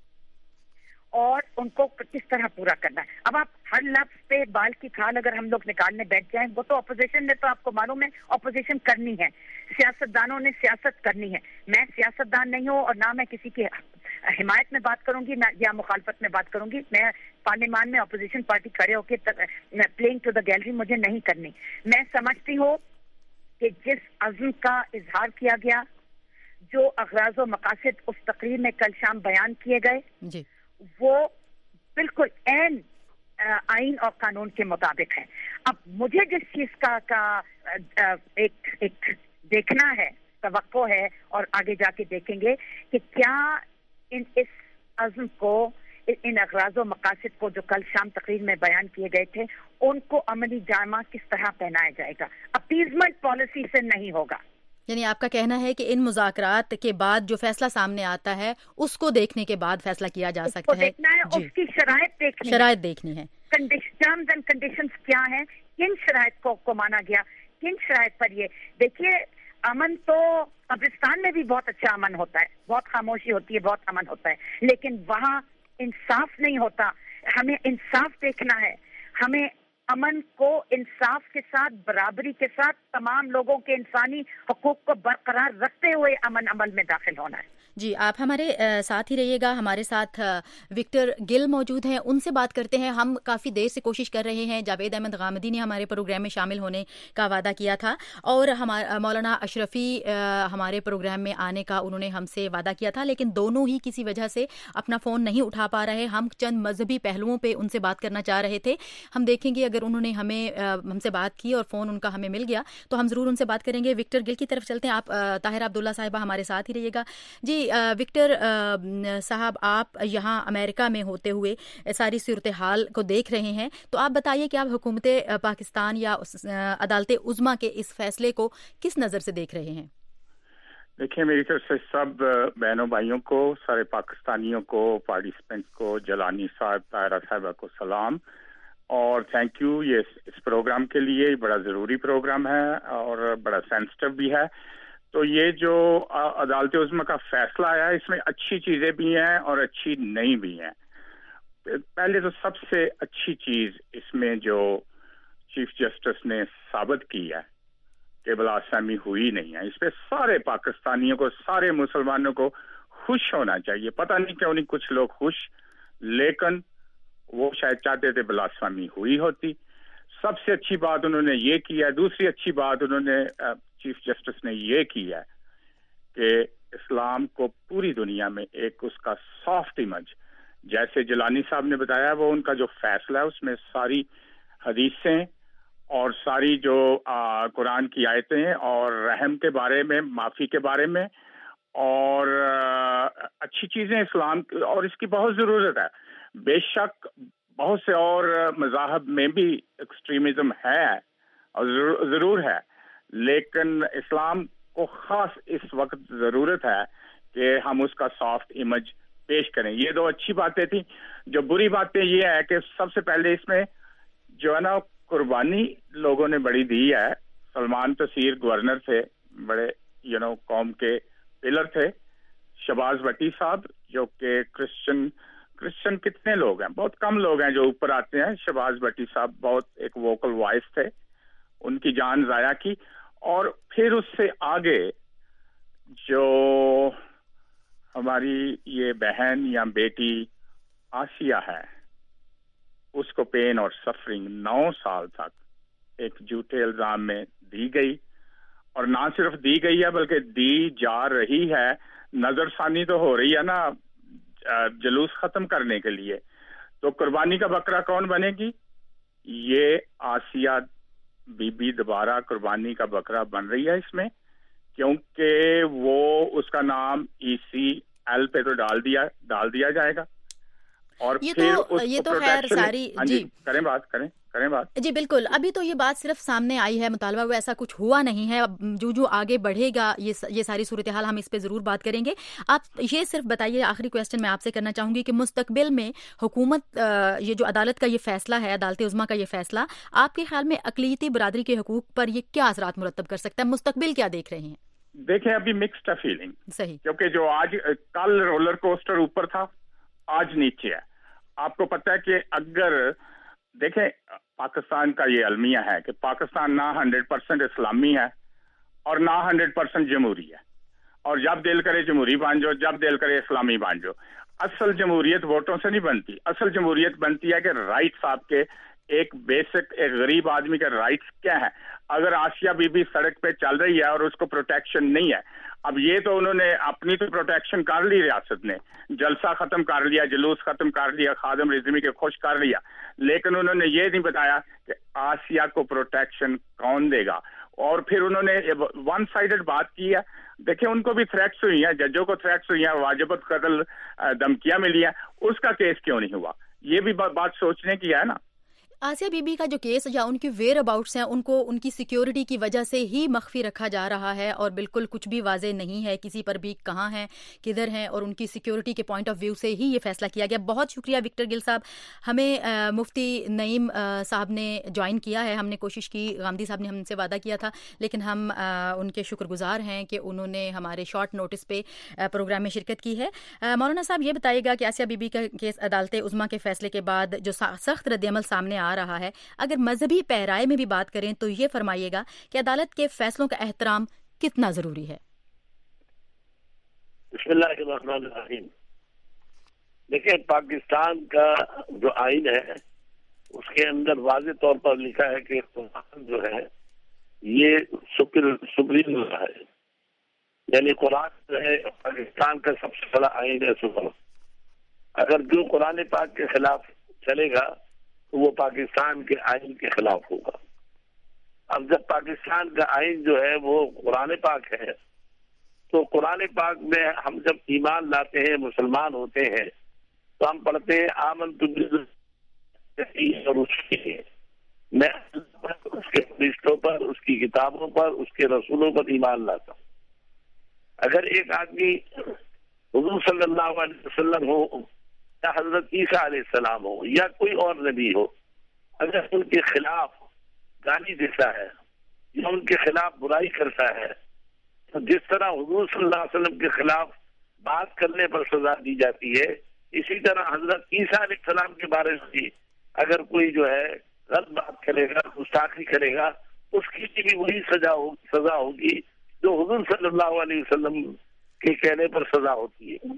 S3: اور ان کو کس طرح پورا کرنا ہے. اب آپ ہر لفظ پہ بال کی کھال اگر ہم لوگ نکالنے بیٹھ جائیں, وہ تو اپوزیشن نے تو آپ کو معلوم ہے اپوزیشن کرنی ہے, سیاست دانوں نے سیاست کرنی ہے. میں سیاست دان نہیں ہوں اور نہ میں کسی کی حمایت میں بات کروں گی نہ یا مخالفت میں بات کروں گی. میں پارلیمان میں اپوزیشن پارٹی کھڑے ہو کے پلینگ ٹو دا گیلری مجھے نہیں کرنی. میں سمجھتی ہوں کہ جس عزم کا اظہار کیا گیا, جو اغراض و مقاصد اس تقریر میں کل شام بیان کیے گئے
S1: جی, وہ
S3: بالکل عین آئین اور قانون کے مطابق ہے. اب مجھے جس چیز کا کا ایک ایک دیکھنا ہے, توقع ہے, اور آگے جا کے دیکھیں گے کہ کیا ان اس عزم کو, ان اغراض و مقاصد کو جو کل شام تقریر میں بیان کیے گئے تھے, ان کو عملی جامہ کس طرح پہنایا جائے گا. اپیزمنٹ پالیسی سے نہیں ہوگا.
S1: یعنی آپ کا کہنا ہے کہ ان مذاکرات کے بعد جو فیصلہ سامنے آتا ہے اس کو دیکھنے کے بعد فیصلہ کیا جا سکتا ہے.
S3: جی, اس کی شرائط دیکھنی
S1: شرائط دیکھنی ہے,
S3: ٹرمز اینڈ کنڈیشنز کیا ہیں, کن شرائط کو کو مانا گیا, کن شرائط پر. یہ دیکھیے, امن تو قبرستان میں بھی بہت اچھا امن ہوتا ہے, بہت خاموشی ہوتی ہے, بہت امن ہوتا ہے, لیکن وہاں انصاف نہیں ہوتا. ہمیں انصاف دیکھنا ہے, ہمیں امن کو انصاف کے ساتھ، برابری کے ساتھ، تمام لوگوں کے انسانی حقوق کو برقرار رکھتے ہوئے امن عمل میں داخل ہونا ہے.
S1: جی آپ ہمارے ساتھ ہی رہیے گا. ہمارے ساتھ وکٹر گل موجود ہیں, ان سے بات کرتے ہیں. ہم کافی دیر سے کوشش کر رہے ہیں. جاوید احمد غامدی نے ہمارے پروگرام میں شامل ہونے کا وعدہ کیا تھا, اور ہمارا مولانا اشرفی ہمارے پروگرام میں آنے کا انہوں نے ہم سے وعدہ کیا تھا, لیکن دونوں ہی کسی وجہ سے اپنا فون نہیں اٹھا پا رہے. ہم چند مذہبی پہلوؤں پہ ان سے بات کرنا چاہ رہے تھے. ہم دیکھیں گے اگر انہوں نے ہمیں ہم سے بات کی اور فون ان کا ہمیں مل گیا تو ہم ضرور ان سے بات کریں گے. وکٹر گل کی طرف چلتے ہیں. آپ طاہرہ عبداللہ صاحبہ ہمارے ساتھ ہی رہیے گا. جی وکٹر صاحب, آپ یہاں امریکہ میں ہوتے ہوئے ساری صورتحال کو دیکھ رہے ہیں, تو آپ بتائیے کہ آپ حکومت پاکستان یا عدالت عظمیٰ کے اس فیصلے کو کس نظر سے دیکھ رہے ہیں؟
S4: دیکھیں, میری طرف سے سب بہنوں بھائیوں کو, سارے پاکستانیوں کو, پارٹیسپینٹس کو, جلانی صاحب, طاہرہ صاحبہ کو سلام اور تھینک یو. یہ اس پروگرام کے لیے بڑا ضروری پروگرام ہے اور بڑا سینسٹیو بھی ہے. تو یہ جو عدالت عظمیٰ کا فیصلہ آیا ہے, اس میں اچھی چیزیں بھی ہیں اور اچھی نہیں بھی ہیں. پہلے تو سب سے اچھی چیز اس میں جو چیف جسٹس نے ثابت کی ہے کہ بلاسمی ہوئی نہیں ہے, اس پہ سارے پاکستانیوں کو, سارے مسلمانوں کو خوش ہونا چاہیے. پتہ نہیں کیوں نہیں کچھ لوگ خوش, لیکن وہ شاید چاہتے تھے بلاسمی ہوئی ہوتی. سب سے اچھی بات انہوں نے یہ کی ہے. دوسری اچھی بات انہوں نے چیف جسٹس نے یہ کی ہے کہ اسلام کو پوری دنیا میں ایک اس کا سافٹ امیج, جیسے جلانی صاحب نے بتایا, وہ ان کا جو فیصلہ ہے اس میں ساری حدیثیں اور ساری جو آ, قرآن کی آیتیں اور رحم کے بارے میں, معافی کے بارے میں اور آ, اچھی چیزیں اسلام, اور اس کی بہت ضرورت ہے. بے شک بہت سے اور مذاہب میں بھی ایکسٹریمزم ہے اور ضرور ہے, لیکن اسلام کو خاص اس وقت ضرورت ہے کہ ہم اس کا سافٹ امیج پیش کریں. یہ دو اچھی باتیں تھیں. جو بری باتیں یہ ہے کہ سب سے پہلے اس میں جو ہے نا قربانی لوگوں نے بڑی دی ہے. سلمان تسیر گورنر تھے, بڑے یو نو قوم کے پلر تھے. شہباز بٹی صاحب جو کہ کرسچن کرسچن کتنے لوگ ہیں, بہت کم لوگ ہیں جو اوپر آتے ہیں. شہباز بٹی صاحب بہت ایک ووکل وائس تھے, ان کی جان ضائع کی. اور پھر اس سے آگے جو ہماری یہ بہن یا بیٹی آسیہ ہے, اس کو پین اور سفرنگ نو سال تک ایک جھوٹے الزام میں دی گئی, اور نہ صرف دی گئی ہے بلکہ دی جا رہی ہے. نظر ثانی تو ہو رہی ہے نا جلوس ختم کرنے کے لیے. تو قربانی کا بکرا کون بنے گی؟ یہ آسیہ بی بی دوبارہ قربانی کا بکرا بن رہی ہے اس میں, کیونکہ وہ اس کا نام ای سی ایل پہ تو ڈال دیا ڈال دیا جائے گا. اور
S1: یہ
S4: پھر
S1: تو یہ تو خیر ساری
S4: جی کریں بات کریں کریں بات
S1: جی بالکل. ابھی تو یہ بات صرف سامنے آئی ہے, مطالبہ ہوا, ایسا کچھ ہوا نہیں ہے. جو جو آگے بڑھے گا یہ یہ ساری صورتحال ہم اس پہ ضرور بات کریں گے. آپ یہ صرف بتائیے, آخری کویسچن میں آپ سے کرنا چاہوں گی کہ مستقبل میں حکومت یہ جو عدالت کا یہ فیصلہ ہے, عدالت عظمیٰ کا یہ فیصلہ, آپ کے خیال میں اقلیتی برادری کے حقوق پر یہ کیا اثرات مرتب کر سکتا ہے؟ مستقبل کیا دیکھ رہے ہیں؟
S4: دیکھیں ابھی مکسڈ ہے فیلنگ.
S1: صحیح,
S4: کیونکہ جو آج کل رولر کوسٹر اوپر تھا, آج نیچے ہے. آپ کو پتہ ہے کہ اگر دیکھیں پاکستان کا یہ المیہ ہے کہ پاکستان نہ ہنڈریڈ پرسینٹ اسلامی ہے اور نہ ہنڈریڈ پرسینٹ جمہوری ہے, اور جب دل کرے جمہوری بن جاؤ, جب دل کرے اسلامی بن جاؤ. اصل جمہوریت ووٹوں سے نہیں بنتی. اصل جمہوریت بنتی ہے کہ رائٹس آپ کے, ایک بیسک ایک غریب آدمی کے رائٹس کیا ہیں. اگر آسیہ بی بی سڑک پہ چل رہی ہے اور اس کو پروٹیکشن نہیں ہے, اب یہ تو انہوں نے اپنی تو پروٹیکشن کر لی, ریاست نے جلسہ ختم کر لیا, جلوس ختم کر لیا, خادم رضوی کے خوش کر لیا, لیکن انہوں نے یہ نہیں بتایا کہ آسیہ کو پروٹیکشن کون دے گا. اور پھر انہوں نے ون سائیڈڈ بات کی ہے. دیکھیں ان کو بھی تھریٹس ہوئی ہیں, ججوں کو تھریٹس ہوئی ہیں, واجبت قتل دھمکیاں ملی ہیں, اس کا کیس کیوں نہیں ہوا؟ یہ بھی بات سوچنے کی ہے نا.
S1: آسیہ بی بی کا جو کیس یا ان کے ویئر اباؤٹس ہیں, ان کو ان کی سیکیورٹی کی وجہ سے ہی مخفی رکھا جا رہا ہے, اور بالکل کچھ بھی واضح نہیں ہے کسی پر بھی کہاں ہیں کدھر ہیں, اور ان کی سیکیورٹی کے پوائنٹ آف ویو سے ہی یہ فیصلہ کیا گیا. بہت شکریہ وکٹر گل صاحب. ہمیں مفتی نعیم صاحب نے جوائن کیا ہے, ہم نے کوشش کی, غامدی صاحب نے ہم سے وعدہ کیا تھا, لیکن ہم ان کے شکر گزار ہیں کہ انہوں نے ہمارے شارٹ نوٹس پہ پروگرام میں شرکت کی ہے. مولانا صاحب یہ بتائیے گا کہ آسیہ بی بی کا کیس عدالت عظمیٰ کے فیصلے کے بعد جو سخت رد عمل سامنے آ رہا ہے، اگر مذہبی پیرائے میں بھی بات کریں تو یہ فرمائیے گا کہ عدالت کے فیصلوں کا احترام کتنا ضروری ہے؟
S5: بسم اللہ الرحمن الرحیم. دیکھیں، پاکستان کا جو آئین ہے اس کے اندر واضح طور پر لکھا ہے کہ قرآن جو ہے یہ سپریم ہے، یعنی قرآن جو ہے پاکستان کا سب سے بڑا آئین ہے سپر. اگر جو قرآن پاک کے خلاف چلے گا تو وہ پاکستان کے آئین کے خلاف ہوگا. اب جب پاکستان کا آئین جو ہے وہ قرآن پاک ہے تو قرآن پاک میں ہم جب ایمان لاتے ہیں، مسلمان ہوتے ہیں، تو ہم پڑھتے ہیں آمنت باللہ اور اس کے میں اس کے فرشتوں پر، اس کی کتابوں پر، اس کے رسولوں پر ایمان لاتا ہوں. اگر ایک آدمی حضور صلی اللہ علیہ وسلم ہو یا حضرت عیسیٰ علیہ السلام ہو یا کوئی اور نبی ہو، اگر ان کے خلاف گالی دیتا ہے یا ان کے خلاف برائی کرتا ہے تو جس طرح حضور صلی اللہ علیہ وسلم کے خلاف بات کرنے پر سزا دی جاتی ہے، اسی طرح حضرت عیسیٰ علیہ السلام کے بارے میں بھی اگر کوئی جو ہے غلط بات کرے گا، گستاخی کرے گا، اس کی بھی وہی سزا ہو سزا ہوگی جو حضور صلی اللہ علیہ وسلم کے کہنے پر سزا ہوتی ہے.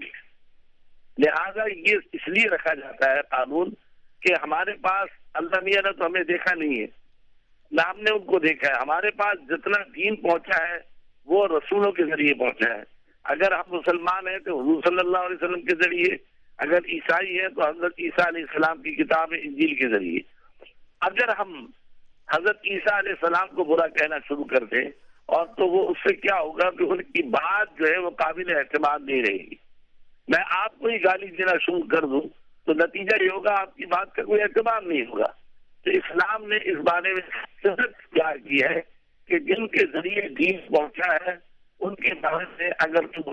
S5: لہذا یہ اس لیے رکھا جاتا ہے قانون کہ ہمارے پاس اللہ میاں نے تو ہمیں دیکھا نہیں ہے، نہ ہم نے ان کو دیکھا ہے. ہمارے پاس جتنا دین پہنچا ہے وہ رسولوں کے ذریعے پہنچا ہے. اگر ہم مسلمان ہیں تو حضور صلی اللہ علیہ وسلم کے ذریعے، اگر عیسائی ہیں تو حضرت عیسیٰ علیہ السلام کی کتاب انجیل کے ذریعے. اگر ہم حضرت عیسیٰ علیہ السلام کو برا کہنا شروع کر دیں اور تو وہ اس سے کیا ہوگا کہ ان کی بات جو ہے وہ قابل اعتماد نہیں رہے گی. میں آپ کو ہی گالی دینا شروع کر دوں تو نتیجہ یہ ہوگا آپ کی بات کا کوئی اعتماد نہیں ہوگا. تو اسلام نے اس بارے میں سخت کیا کی ہے کہ جن کے ذریعے دین پہنچا ہے ان کے بارے میں اگر تم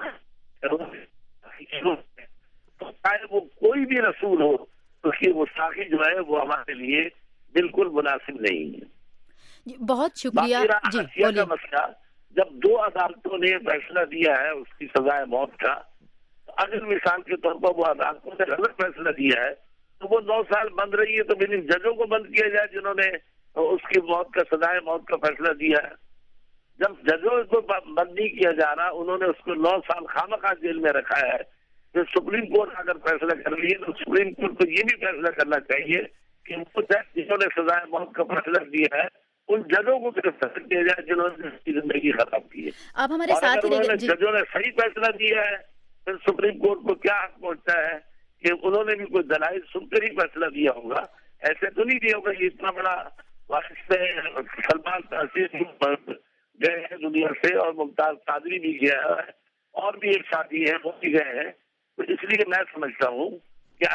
S5: تو چاہے وہ کوئی بھی رسول ہو تو اس کی گستاخی جو ہے وہ ہمارے لیے بالکل مناسب نہیں ہے.
S1: بہت شکریہ.
S5: جی کا مسئلہ جب دو عدالتوں نے فیصلہ دیا ہے اس کی سزائے موت کا، اگر مثال کے طور پر وہ عدالتوں نے غلط فیصلہ دیا ہے تو وہ نو سال بند رہی ہے، تو پھر ان ججوں کو بند کیا جائے جنہوں نے اس کی موت کا سزائے موت کا فیصلہ دیا ہے. جب ججوں کو بند نہیں کیا جا رہا، انہوں نے اس کو نو سال خامخواہ جیل میں رکھا ہے، تو سپریم کورٹ اگر فیصلہ کر لیے تو سپریم کورٹ کو یہ بھی فیصلہ کرنا چاہیے کہ وہ جج جنہوں نے سزائے موت کا فیصلہ دیا ہے ان ججوں کو گرفتار کیا جائے جنہوں نے اس کی زندگی خراب کی ہے.
S1: آپ ہمارے ساتھ
S5: ہی ججوں نے صحیح فیصلہ دیا ہے پھر سپریم کورٹ کو کیا حق پہنچتا ہے کہ انہوں نے بھی کوئی دلائل سن کر ہی فیصلہ دیا ہوگا. ایسے تو نہیں دیا ہوگا. یہ اتنا بڑا واقعہ سلمان تحصیل گئے ہیں دنیا سے اور ممتاز قادری بھی گیا ہے اور بھی ایک ساتھی ہیں وہ بھی گئے ہیں. تو اس لیے میں سمجھتا ہوں کہ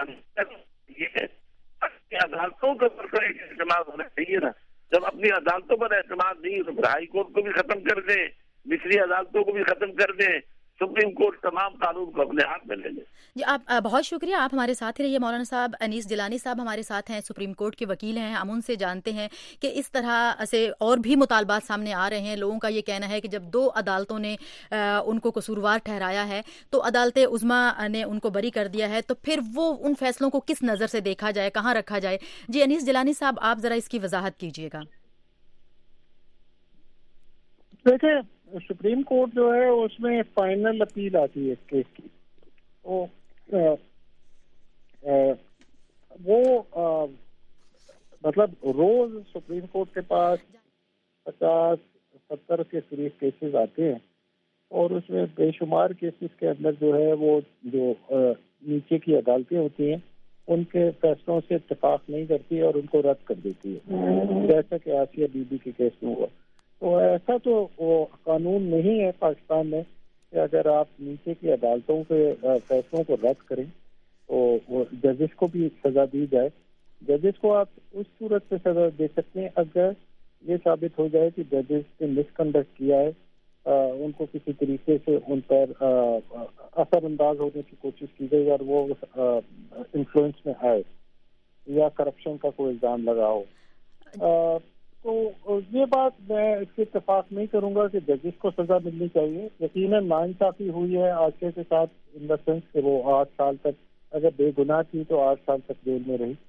S5: عدالتوں کے اوپر اعتماد ہونا چاہیے نا. جب اپنی عدالتوں پر اعتماد نہیں تو ہائی کورٹ کو بھی ختم کر دیں، نچلی عدالتوں کو بھی ختم کر دیں، سپریم کورٹ تمام قانون کو اپنے ہاتھ میں لے لیں.
S1: جی آپ بہت شکریہ، آپ ہمارے ساتھ ہی رہیے. مولانا صاحب انیس جیلانی صاحب ہمارے ساتھ ہیں، سپریم کورٹ کے وکیل ہیں. ہم ان سے جانتے ہیں کہ اس طرح سے اور بھی مطالبات سامنے آ رہے ہیں. لوگوں کا یہ کہنا ہے کہ جب دو عدالتوں نے ان کو قصوروار ٹھہرایا ہے تو عدالت عظمیٰ نے ان کو بری کر دیا ہے، تو پھر وہ ان فیصلوں کو کس نظر سے دیکھا جائے، کہاں رکھا جائے. جی انیس جیلانی صاحب آپ ذرا اس کی وضاحت کیجیے گا.
S2: دیکھیں سپریم کورٹ جو ہے اس میں فائنل اپیل آتی ہے اس کیس کی. وہ وہ مطلب روز سپریم کورٹ کے پاس پچاس ستر کے قریب کیسز آتے ہیں اور اس میں بے شمار کیسز کے اندر جو ہے وہ جو نیچے کی عدالتیں ہوتی ہیں ان کے فیصلوں سے اتفاق نہیں کرتی اور ان کو رد کر دیتی ہے، جیسا کہ آسیہ بی بی کے کیس میں ہوا. تو ایسا تو وہ قانون نہیں ہے پاکستان میں کہ اگر آپ نیچے کی عدالتوں کے فیصلوں کو رد کریں تو وہ ججز کو بھی سزا دی جائے. ججز کو آپ اس صورت سے سزا دے سکتے ہیں اگر یہ ثابت ہو جائے کہ ججز نے مس کنڈکٹ کیا ہے، ان کو کسی طریقے سے ان پر اثر انداز ہونے کی کوشش کی گئی اور وہ انفلوئنس میں آئے یا کرپشن کا کوئی الزام لگا ہو. تو یہ بات میں اس سے اتفاق نہیں کروں گا کہ ججز کو سزا ملنی چاہیے. یقیناً ناانصافی ہوئی ہے عائشہ کے ساتھ ان دا سینس کہ وہ آٹھ سال تک اگر بے گناہ تھی تو آٹھ سال تک جیل میں رہی.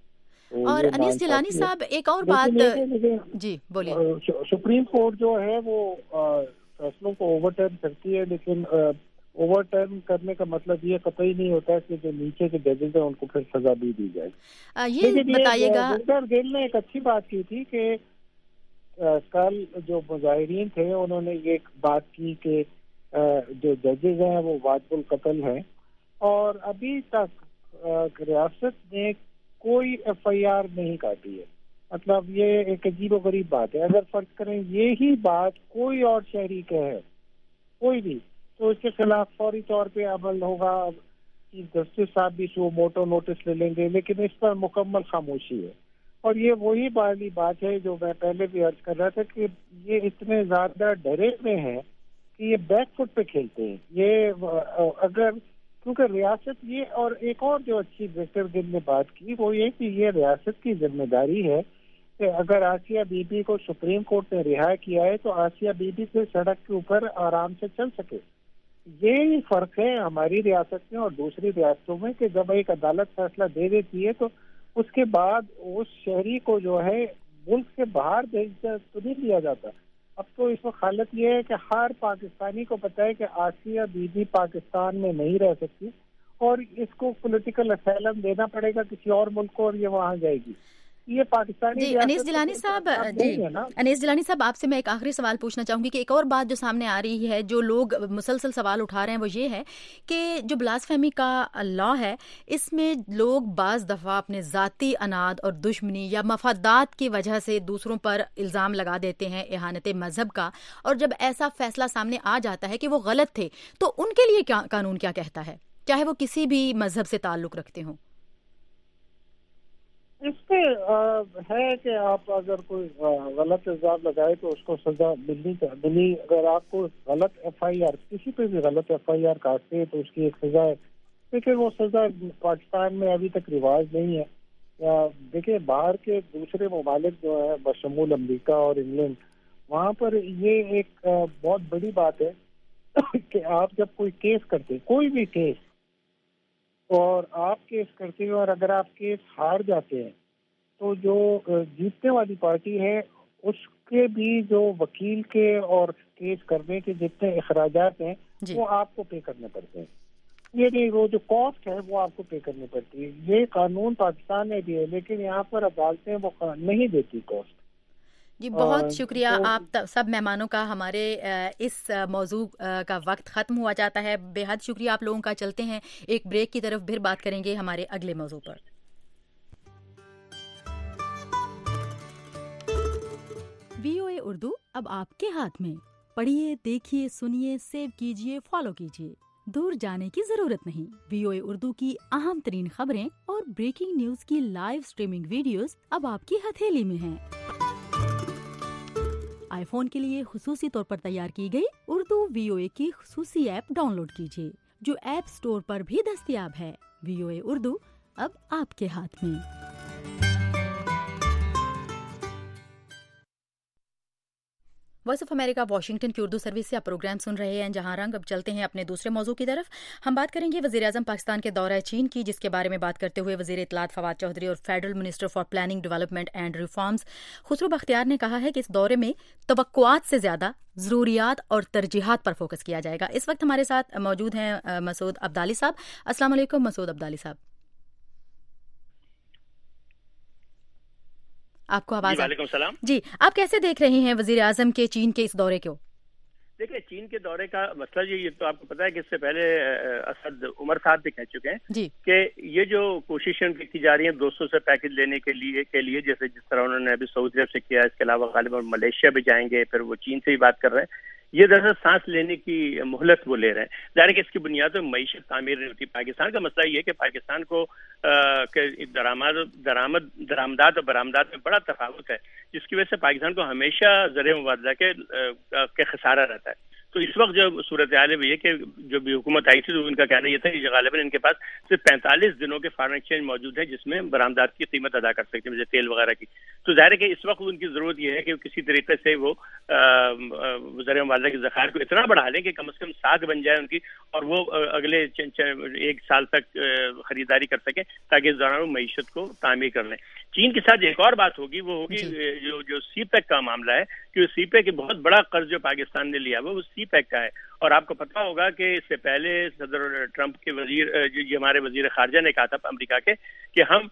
S1: اور انیس جیلانی صاحب ایک اور بات جی بولیے.
S2: سپریم کورٹ جو ہے وہ فیصلوں کو اوور ٹرن کرتی ہے، لیکن اوور ٹرن کرنے کا مطلب یہ قطعی نہیں ہوتا کہ جو نیچے کے ججز ہیں ان کو پھر سزا بھی دی جائے.
S1: یہ بتائیے گا
S2: گل نے ایک اچھی بات کی تھی کہ کل جو مظاہرین تھے انہوں نے یہ بات کی کہ جو ججز ہیں وہ واجب القتل ہیں، اور ابھی تک ریاست نے کوئی ایف آئی آر نہیں کاٹی ہے. مطلب یہ ایک عجیب و غریب بات ہے. اگر فرض کریں یہی بات کوئی اور شہری کا ہے کوئی بھی، تو اس کے خلاف فوری طور پہ عمل ہوگا. چیف جسٹس صاحب بھی سو موٹو نوٹس لے لیں گے، لیکن اس پر مکمل خاموشی ہے. اور یہ وہی والی بات ہے جو میں پہلے بھی عرض کر رہا تھا کہ یہ اتنے زیادہ ڈرے ہوئے ہیں کہ یہ بیک فٹ پہ کھیلتے ہیں. یہ اگر کیونکہ ریاست یہ، اور ایک اور جو اچھی وکٹر گل نے بات کی وہ یہ کہ یہ ریاست کی ذمہ داری ہے کہ اگر آسیہ بی بی کو سپریم کورٹ نے رہا کیا ہے تو آسیہ بی بی سے سڑک کے اوپر آرام سے چل سکے. یہی فرق ہے ہماری ریاست میں اور دوسری ریاستوں میں کہ جب ایک عدالت فیصلہ دے دیتی ہے تو اس کے بعد اس شہری کو جو ہے ملک سے باہر بھیجا تو نہیں دیا جاتا. اب تو اس وقت حالت یہ ہے کہ ہر پاکستانی کو پتہ ہے کہ آسیہ بی بی پاکستان میں نہیں رہ سکتی اور اس کو پولیٹیکل اسائلم دینا پڑے گا کسی اور ملک کو اور یہ وہاں جائے گی. یہ پاکستانی
S1: جی انیس جیلانی صاحب جی انیس جیلانی صاحب آپ سے میں ایک آخری سوال پوچھنا چاہوں گی کہ ایک اور بات جو سامنے آ رہی ہے، جو لوگ مسلسل سوال اٹھا رہے ہیں، وہ یہ ہے کہ جو بلاسفیمی کا لا ہے اس میں لوگ بعض دفعہ اپنے ذاتی اناد اور دشمنی یا مفادات کی وجہ سے دوسروں پر الزام لگا دیتے ہیں اہانت مذہب کا، اور جب ایسا فیصلہ سامنے آ جاتا ہے کہ وہ غلط تھے تو ان کے لیے کیا قانون کیا کہتا ہے، چاہے وہ کسی بھی مذہب سے تعلق رکھتے ہوں؟
S2: اس پہ ہے کہ آپ اگر کوئی غلط الزام لگائے تو اس کو سزا ملنی ملی. اگر آپ کو غلط ایف آئی آر کسی پہ بھی غلط ایف آئی آر کاٹتے ہیں تو اس کی ایک سزا ہے، لیکن وہ سزا پاکستان میں ابھی تک رواج نہیں ہے. دیکھیں باہر کے دوسرے ممالک جو ہیں بشمول امریکہ اور انگلینڈ، وہاں پر یہ ایک بہت بڑی بات ہے کہ آپ جب کوئی کیس کرتے کوئی بھی کیس اور آپ کیس کرتے ہیں اور اگر آپ کیس ہار جاتے ہیں تو جو جیتنے والی پارٹی ہے اس کے بھی جو وکیل کے اور کیس کرنے کے جتنے اخراجات ہیں جی. وہ آپ کو پے کرنے پڑتے ہیں. یہ نہیں وہ جو کاسٹ ہے وہ آپ کو پے کرنی پڑتی ہے. یہ قانون پاکستان میں بھی ہے لیکن یہاں پر عدالتیں وہ نہیں دیتی کاسٹ.
S1: جی بہت شکریہ آپ سب مہمانوں کا. ہمارے اس موضوع کا وقت ختم ہوا جاتا ہے. بے حد شکریہ آپ لوگوں کا. چلتے ہیں ایک بریک کی طرف، پھر بات کریں گے ہمارے اگلے موضوع پر. وی او اے اردو اب آپ کے ہاتھ میں. پڑھیے، دیکھیے، سنیے، سیو کیجیے، فالو کیجیے. دور جانے کی ضرورت نہیں. وی او اے اردو کی اہم ترین خبریں اور بریکنگ نیوز کی لائیو سٹریمنگ ویڈیوز اب آپ کی ہتھیلی میں ہیں. آئی فون کے لیے خصوصی طور پر تیار کی گئی اردو وی او اے کی خصوصی ایپ ڈاؤن لوڈ کیجیے جو ایپ سٹور پر بھی دستیاب ہے. وی او اے اردو اب آپ کے ہاتھ میں. وائس آف امریکہ واشنگٹن کی اردو سروس سے آپ پروگرام سن رہے ہیں جہاں رنگ. اب چلتے ہیں اپنے دوسرے موضوع کی طرف. ہم بات کریں گے وزیر اعظم پاکستان کے دورہ چین کی، جس کے بارے میں بات کرتے ہوئے وزیر اطلاعات فواد چودھری اور federal minister for planning, development and reforms Khusro Bakhtiar نے کہا ہے کہ اس دورے میں توقعات سے زیادہ ضروریات اور ترجیحات پر فوکس کیا جائے گا. اس وقت ہمارے ساتھ موجود ہیں مسعود عبدالی صاحب. السلام علیکم مسعود عبدالی صاحب. آپ کو آواز؟
S6: وعلیکم السلام.
S1: جی آپ کیسے دیکھ رہے ہیں وزیر اعظم کے چین کے اس دورے کو؟
S6: دیکھیں چین کے دورے کا مسئلہ یہ تو آپ کو پتا ہے کہ اس سے پہلے اسد عمر صاحب بھی کہہ چکے ہیں
S1: جی
S6: کہ یہ جو کوششیں کی جا رہی ہیں دوستوں سے پیکج لینے کے لیے کے لیے جیسے جس طرح انہوں نے ابھی سعودی عرب سے کیا، اس کے علاوہ غالباً ملیشیا بھی جائیں گے، پھر وہ چین سے بھی بات کر رہے ہیں. یہ دراصل سانس لینے کی مہلت وہ لے رہے ہیں. ظاہر ہے کہ اس کی بنیاد پر معیشت تعمیر نہیں ہوتی. پاکستان کا مسئلہ یہ ہے کہ پاکستان کو درآمد درآمد درآمدات اور برآمدات میں بڑا تفاوت ہے، جس کی وجہ سے پاکستان کو ہمیشہ زر مبادلہ کے خسارہ رہتا ہے. تو اس وقت جو صورتحال ہے یہ کہ جو بھی حکومت آئی تھی تو ان کا کہنا یہ تھا کہ غالباً ان کے پاس صرف پینتالیس دنوں کے فارن ایکسچینج موجود ہے جس میں برآمدات کی قیمت ادا کر سکتے ہیں، جیسے تیل وغیرہ کی. تو ظاہر ہے کہ اس وقت ان کی ضرورت یہ ہے کہ کسی طریقے سے وہ وزیر ممالہ کے ذخائر کو اتنا بڑھا لیں کہ کم از کم سات بن جائے ان کی، اور وہ اگلے ایک سال تک خریداری کر سکیں تاکہ اس دوران وہ معیشت کو تعمیر کر لیں۔ چین کے ساتھ ایک اور بات ہوگی، وہ ہوگی جو جو سی پیک کا معاملہ ہے، کہ سی پیک ایک بہت بڑا قرض جو پاکستان نے لیا وہ سی پیک کا ہے، اور آپ کو پتہ ہوگا کہ اس سے پہلے صدر ٹرمپ کے وزیر جو ہمارے وزیر خارجہ نے کہا تھا امریکہ کے کہ ہم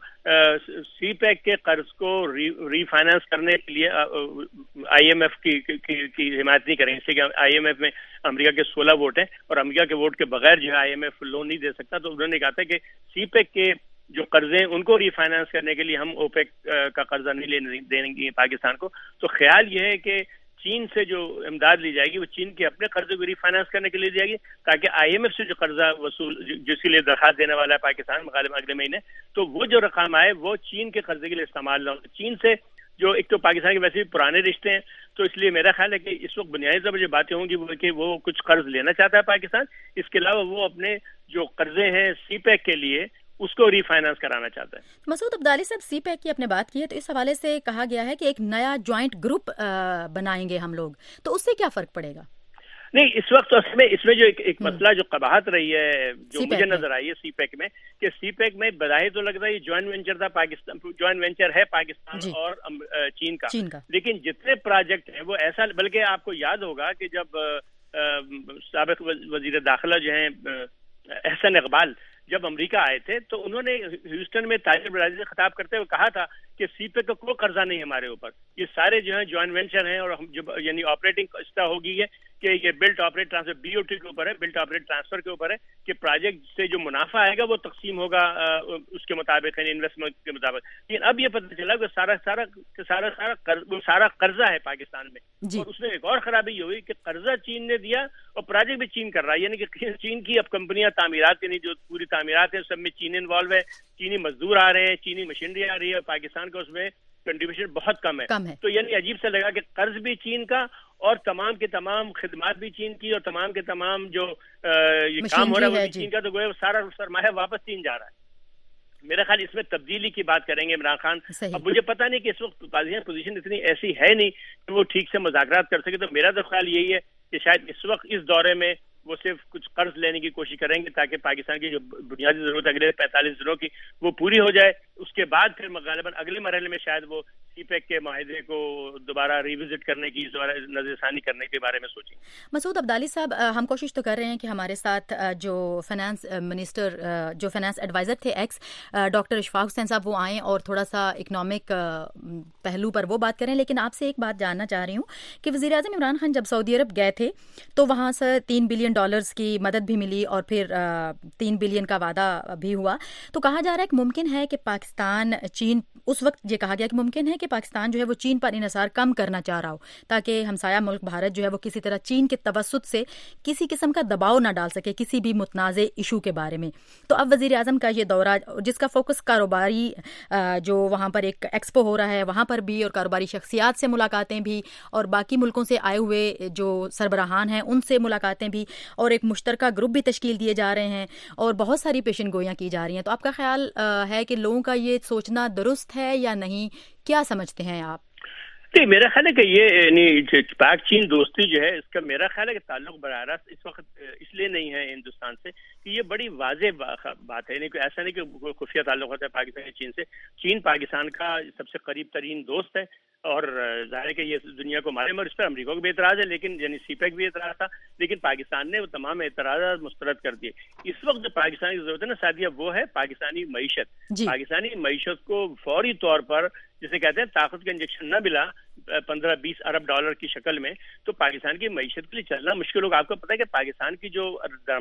S6: سی پیک کے قرض کو ری فائنانس کرنے کے لیے آئی ایم ایف کی کی حمایت نہیں کریں گے، اس لیے کہ آئی ایم ایف میں امریکہ کے سولہ ووٹ ہیں اور امریکہ کے ووٹ کے بغیر جو ہے آئی ایم ایف لون نہیں دے سکتا، تو انہوں نے کہا تھا کہ سی پیک کے جو قرضے ان کو ری فائنانس کرنے کے لیے ہم اوپیک کا قرضہ نہیں لینے دیں گے پاکستان کو۔ تو خیال یہ ہے کہ چین سے جو امداد لی جائے گی وہ چین کے اپنے قرضے کو ری فائنانس کرنے کے لیے دی جائے گی، تاکہ آئی ایم ایف سے جو قرضہ وصول جس کے لیے درخواست دینے والا ہے پاکستان غالباً اگلے مہینے، تو وہ جو رقم آئے وہ چین کے قرضے کے لیے استعمال نہ ہو۔ چین سے جو ایک تو پاکستان کے ویسے بھی پرانے رشتے ہیں، تو اس لیے میرا خیال ہے کہ اس وقت بنیادی طور پر جو باتیں ہوں گی وہ کہ وہ کچھ قرض لینا چاہتا ہے پاکستان، اس کے علاوہ وہ اپنے جو قرضے ہیں سی پیک کے لیے اس کو ری فائنانس کرانا چاہتا ہے۔
S1: مسعود عبدالی صاحب، سی پیک کی اپنے بات کی ہے تو اس حوالے سے کہا گیا ہے کہ ایک نیا جوائنٹ گروپ بنائیں گے ہم لوگ، تو اس سے کیا فرق پڑے گا؟
S6: نہیں، اس وقت اس میں اس میں جو ایک, ایک مسئلہ جو قباحت رہی ہے جو مجھے نظر آئی ہے سی پیک میں، کہ سی پیک میں بظاہر تو لگتا ہے یہ جوائنٹ وینچر تھا، پاکستان جوائنٹ وینچر ہے پاکستان جی. اور چین کا. چین کا لیکن جتنے پروجیکٹ ہیں وہ ایسا، بلکہ آپ کو یاد ہوگا کہ جب سابق وزیر داخلہ جو ہیں احسن اقبال جب امریکہ آئے تھے تو انہوں نے ہیوسٹن میں تاجر برادری سے خطاب کرتے ہوئے کہا تھا کہ سی پیک کا کوئی قرضہ نہیں ہے ہمارے اوپر، یہ سارے جو ہیں جوائنٹ وینچر ہیں، اور جب یعنی آپریٹنگ اس طرح ہوگی ہے کہ یہ build operate transfer B O T کے اوپر ہے، بلٹ آپریٹ ٹرانسفر کے اوپر ہے کہ پروجیکٹ سے جو منافع آئے گا وہ تقسیم ہوگا اس کے مطابق، یعنی انویسٹمنٹ کے مطابق۔ لیکن اب یہ پتہ چلا کہ سارا سارا سارا سارا سارا قرضہ ہے پاکستان میں جی. اور اس میں ایک اور خرابی یہ ہوئی کہ قرضہ چین نے دیا اور پروجیکٹ بھی چین کر رہا ہے، یعنی کہ چین کی اب کمپنیاں تعمیرات یعنی جو پوری تعمیرات ہیں سب میں چین انوالو ہے، چینی مزدور آ رہے ہیں، چینی مشینری آ رہی ہے، پاکستان کا اس میں کنٹریبیوشن بہت کم ہے, کم ہے. تو یعنی عجیب سا لگا کہ قرض بھی چین کا اور تمام کے تمام خدمات بھی چین کی اور تمام کے تمام جو یہ کام ہو رہا ہے وہ بھی چین کا، تو گویا سارا سرمایہ واپس چین جا رہا ہے. میرا خیال اس میں تبدیلی کی بات کریں گے عمران خان. اب مجھے پتہ نہیں کہ اس وقت پوزیشن اتنی ایسی ہے نہیں کہ وہ ٹھیک سے مذاکرات کر سکے، تو میرا تو خیال یہی ہے کہ شاید اس وقت اس دورے میں وہ صرف کچھ قرض لینے کی کوشش کریں گے تاکہ پاکستان کی جو بنیادی ضرورت ہے اگلے پینتالیس دنوں کی وہ پوری ہو جائے. اس کے بعد پھر غالباً اگلے مرحلے میں شاید وہ سی پیک کے معاہدے کو دوبارہ ریوزٹ کرنے کی، نظر ثانی کرنے کے بارے میں سوچیں.
S1: مسعود عبدالی صاحب، ہم کوشش تو کر رہے ہیں کہ ہمارے ساتھ جو فائنانس منسٹر جو فائنانس ایڈوائزر تھے ایکس ڈاکٹر اشفاق حسین صاحب وہ آئیں اور تھوڑا سا اکنامک پہلو پر وہ بات کریں، لیکن آپ سے ایک بات جاننا چاہ رہی ہوں کہ وزیر اعظم عمران خان جب سعودی عرب گئے تھے تو وہاں سے تین بلین ڈالرز کی مدد بھی ملی اور پھر تین بلین کا وعدہ بھی ہوا. تو کہا جا رہا ہے کہ ممکن ہے کہ پاکستان چین، اس وقت یہ کہا گیا کہ ممکن ہے کہ پاکستان جو ہے وہ چین پر انحصار کم کرنا چاہ رہا ہو تاکہ ہمسایہ ملک بھارت جو ہے وہ کسی طرح چین کے توسط سے کسی قسم کا دباؤ نہ ڈال سکے کسی بھی متنازع ایشو کے بارے میں. تو اب وزیر اعظم کا یہ دورہ جس کا فوکس کاروباری جو وہاں پر ایک ایکسپو ہو رہا ہے وہاں پر بھی اور کاروباری شخصیات سے ملاقاتیں بھی اور باقی ملکوں سے آئے ہوئے جو سربراہان ہیں ان سے ملاقاتیں بھی اور ایک مشترکہ گروپ بھی تشکیل دیے جا رہے ہیں اور بہت ساری پیشن گوئیاں کی جا رہی ہیں. تو آپ کا خیال ہے کہ لوگوں کا یہ سوچنا درست ہے یا نہیں؟ کیا سمجھتے ہیں آپ؟
S6: نہیں، میرا خیال ہے کہ یہ یعنی پاک چین دوستی جو ہے اس کا میرا خیال ہے کہ تعلق براہ راست اس وقت اس لیے نہیں ہے ہندوستان سے کہ یہ بڑی واضح بات ہے، یعنی کہ ایسا نہیں کہ خفیہ تعلق ہوتا ہے پاکستان چین سے. چین پاکستان کا سب سے قریب ترین دوست ہے اور ظاہر ہے کہ یہ دنیا کو مارے، مگر اس پر امریکہ کو بھی اعتراض ہے، لیکن یعنی سی پیک بھی اعتراض تھا، لیکن پاکستان نے وہ تمام اعتراضات مسترد کر دیے. اس وقت جو پاکستان کی ضرورت ہے نا سعدیہ، وہ ہے پاکستانی معیشت. جی. پاکستانی معیشت کو فوری طور پر جسے کہتے ہیں طاقت کا انجیکشن نہ ملا پندرہ بیس ارب ڈالر کی شکل میں تو پاکستان کی معیشت کے لیے چلنا مشکل ہوگا. آپ کو پتہ ہے کہ پاکستان کی جو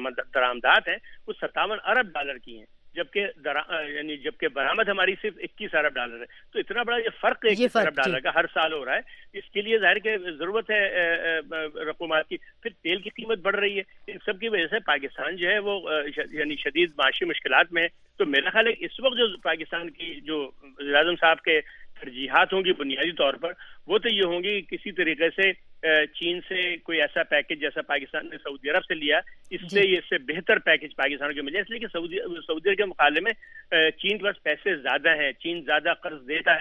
S6: درآمدات ہیں وہ ستاون ارب ڈالر کی ہیں، جبکہ یعنی جبکہ برآمد ہماری صرف اکیس ارب ڈالر ہے. تو اتنا بڑا یہ فرق ہے اکیس ارب ڈالر کا ہر سال ہو رہا ہے. اس کے لیے ظاہر کہ ضرورت ہے رقومات کی. پھر تیل کی قیمت بڑھ رہی ہے. ان سب کی وجہ سے پاکستان جو ہے وہ یعنی شدید معاشی مشکلات میں. تو میرا خیال ہے اس وقت جو پاکستان کی جو وزیر اعظم صاحب کے ترجیحات ہوں گی بنیادی طور پر وہ تو یہ ہوں گی کسی طریقے سے چین سے کوئی ایسا پیکج جیسا پاکستان نے سعودی عرب سے لیا اس سے یہ اس سے بہتر پیکج پاکستان کو ملے، اس لیے کہ سعودی سعودی عرب کے مقابلے میں چین کے پاس پیسے زیادہ ہیں، چین زیادہ قرض دیتا ہے،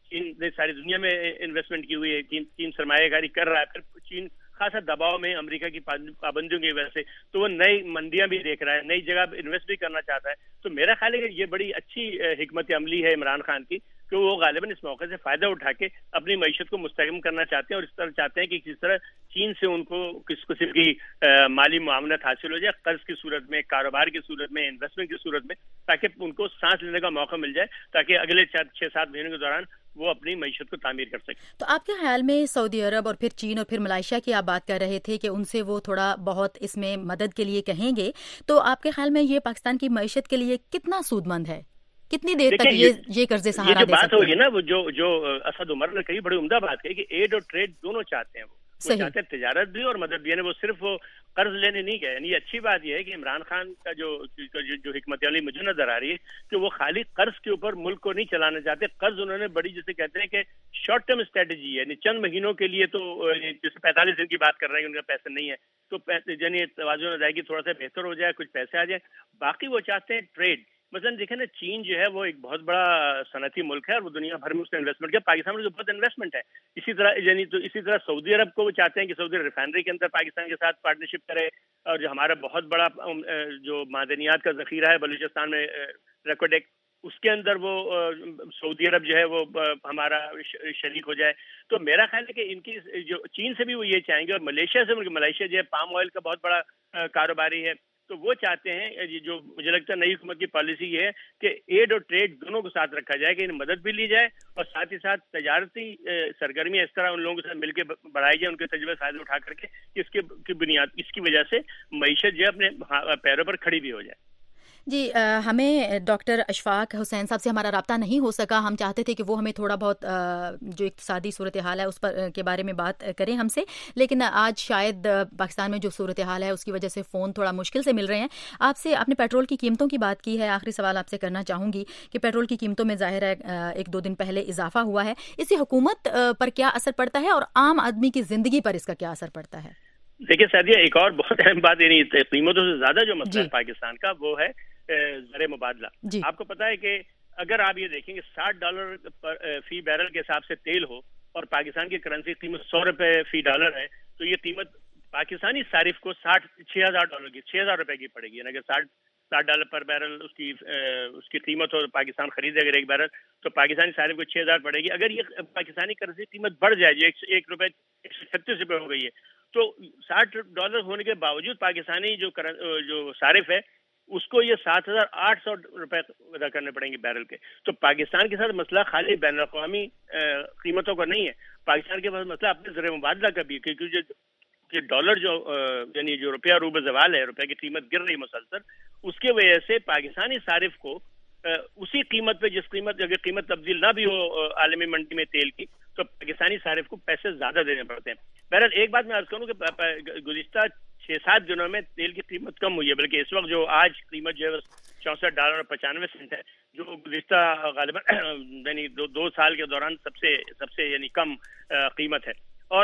S6: چین ساری دنیا میں انویسٹمنٹ کی ہوئی ہے، چین سرمایہ کاری کر رہا ہے، پھر چین خاصا دباؤ میں امریکہ کی پابندیوں کی وجہ سے تو وہ نئی منڈیاں بھی دیکھ رہا ہے، نئی جگہ انویسٹ بھی کرنا چاہتا ہے. تو میرا خیال ہے کہ یہ بڑی اچھی حکمت عملی ہے عمران خان کی کہ وہ غالباً اس موقع سے فائدہ اٹھا کے اپنی معیشت کو مستحکم کرنا چاہتے ہیں اور اس طرح چاہتے ہیں کہ کس طرح چین سے ان کو کس قسم کی مالی معاونت حاصل ہو جائے، قرض کی صورت میں، کاروبار کی صورت میں، انویسٹمنٹ کی صورت میں، تاکہ ان کو سانس لینے کا موقع مل جائے، تاکہ اگلے چھ سات مہینوں کے دوران وہ اپنی معیشت کو تعمیر کر سکے.
S1: تو آپ کے خیال میں سعودی عرب اور پھر چین اور پھر ملائیشیا کی آپ بات کر رہے تھے کہ ان سے وہ تھوڑا بہت اس میں مدد کے لیے کہیں گے، تو آپ کے خیال میں یہ پاکستان کی معیشت کے لیے کتنا سود مند ہے؟ کتنی دیر تک یہ یہ قرض سہارا دے سکتے ہیں؟
S6: یہ جو بات ہوگی نا، وہ جو جو اسد عمر نے کہی بڑی عمدہ بات کہی کہ ایڈ اور ٹریڈ دونوں چاہتے ہیں، وہ چاہتے ہیں تجارت بھی اور مدد بھی، یعنی وہ صرف وہ قرض لینے نہیں گئے. یعنی اچھی بات یہ ہے کہ عمران خان کا جو جو حکمت عملی مجھے نظر آ رہی ہے کہ وہ خالی قرض کے اوپر ملک کو نہیں چلانا چاہتے. قرض انہوں نے بڑی جسے کہتے ہیں کہ شارٹ ٹرم اسٹریٹجی ہے، یعنی چند مہینوں کے لیے، تو جیسے پینتالیس دن کی بات کر رہے ہیں کہ ان کا پیسے نہیں ہے تو یعنی توازن ادائیگی تھوڑا سا بہتر ہو جائے، کچھ پیسے آ جائیں. باقی وہ چاہتے ہیں ٹریڈ. مثلا دیکھیں نا، چین جو ہے وہ ایک بہت بڑا صنعتی ملک ہے اور وہ دنیا بھر میں اس نے انویسٹمنٹ کیا. پاکستان میں جو بہت انویسٹمنٹ ہے، اسی طرح یعنی تو اسی طرح سعودی عرب کو وہ چاہتے ہیں کہ سعودی ریفائنری کے اندر پاکستان کے ساتھ پارٹنرشپ کرے، اور جو ہمارا بہت بڑا جو معدنیات کا ذخیرہ ہے بلوچستان میں ریکوڈیک، اس کے اندر وہ سعودی عرب جو ہے وہ ہمارا شریک ہو جائے. تو میرا خیال ہے کہ ان کی جو چین سے بھی وہ یہ چاہیں گے، اور ملیشیا سے، ملیشیا جو ہے پام آئل کا بہت بڑا کاروباری ہے، تو وہ چاہتے ہیں، جو مجھے لگتا ہے نئی حکومت کی پالیسی یہ ہے کہ ایڈ اور ٹریڈ دونوں کو ساتھ رکھا جائے، کہ ان مدد بھی لی جائے اور ساتھ ہی ساتھ تجارتی سرگرمیاں اس طرح ان لوگوں کے ساتھ مل کے بڑھائی جائے، ان کے تجربے فائدہ اٹھا کر کے، کہ اس کی بنیاد اس کی وجہ سے معیشت جو ہے اپنے پیروں پر کھڑی بھی ہو جائے.
S1: جی ہمیں ڈاکٹر اشفاق حسین صاحب سے ہمارا رابطہ نہیں ہو سکا. ہم چاہتے تھے کہ وہ ہمیں تھوڑا بہت جو اقتصادی صورتحال ہے اس پر کے بارے میں بات کریں ہم سے، لیکن آج شاید پاکستان میں جو صورتحال ہے اس کی وجہ سے فون تھوڑا مشکل سے مل رہے ہیں. آپ سے آپ نے پیٹرول کی قیمتوں کی بات کی ہے، آخری سوال آپ سے کرنا چاہوں گی کہ پیٹرول کی قیمتوں میں ظاہر ہے ایک دو دن پہلے اضافہ ہوا ہے، اس سے حکومت پر کیا اثر پڑتا ہے اور عام آدمی کی زندگی پر اس کا کیا اثر پڑتا ہے؟
S6: دیکھیے سعدیہ، ایک اور بہت اہم بات، یعنی قیمتوں سے زیادہ جو مسئلہ ہے پاکستان کا وہ ہے زر مبادلہ. جی. آپ کو پتا ہے کہ اگر آپ یہ دیکھیں گے ساٹھ ڈالر فی بیرل کے حساب سے تیل ہو اور پاکستان کی کرنسی قیمت سو روپے فی ڈالر ہے، تو یہ قیمت پاکستانی صارف کو ساٹھ چھ ہزار ڈالر کی چھ ہزار روپے کی پڑے گی. اگر ساٹھ ساٹھ ڈالر پر بیرل اس کی اس کی قیمت ہو، پاکستان خریدے اگر ایک بیرل، تو پاکستانی صارف کو چھ ہزار پڑے گی. اگر یہ پاکستانی کرنسی قیمت بڑھ جائے، جو ایک روپے ایک سو چھتیس روپے ہو گئی ہے، تو ساٹھ ڈالر ہونے کے باوجود پاکستانی جو جو صارف ہے اس کو یہ سات ہزار آٹھ سو روپے ادا کرنے پڑیں گے بیرل کے. تو پاکستان کے ساتھ مسئلہ خالی بین الاقوامی قیمتوں کا نہیں ہے، پاکستان کے پاس مسئلہ اپنے زر مبادلہ کا بھی، کیونکہ جو کہ ڈالر جو یعنی جو روپیہ روبے زوال ہے، روپے کی قیمت گر رہی مسلسل، اس کی وجہ سے پاکستانی صارف کو اسی قیمت پہ، جس قیمت اگر قیمت تبدیل نہ بھی ہو عالمی منڈی میں تیل کی، تو پاکستانی صارف کو پیسے زیادہ دینے پڑتے ہیں. بہرحال ایک بات میں عرض کروں کہ گزشتہ چھ سات دنوں میں تیل کی قیمت کم ہوئی ہے، بلکہ اس وقت جو آج قیمت جو ہے چونسٹھ ڈالر اور پچانوے سینٹ ہے، جو گزشتہ غالباً یعنی دو دو سال کے دوران سب سے سب سے یعنی کم قیمت ہے. اور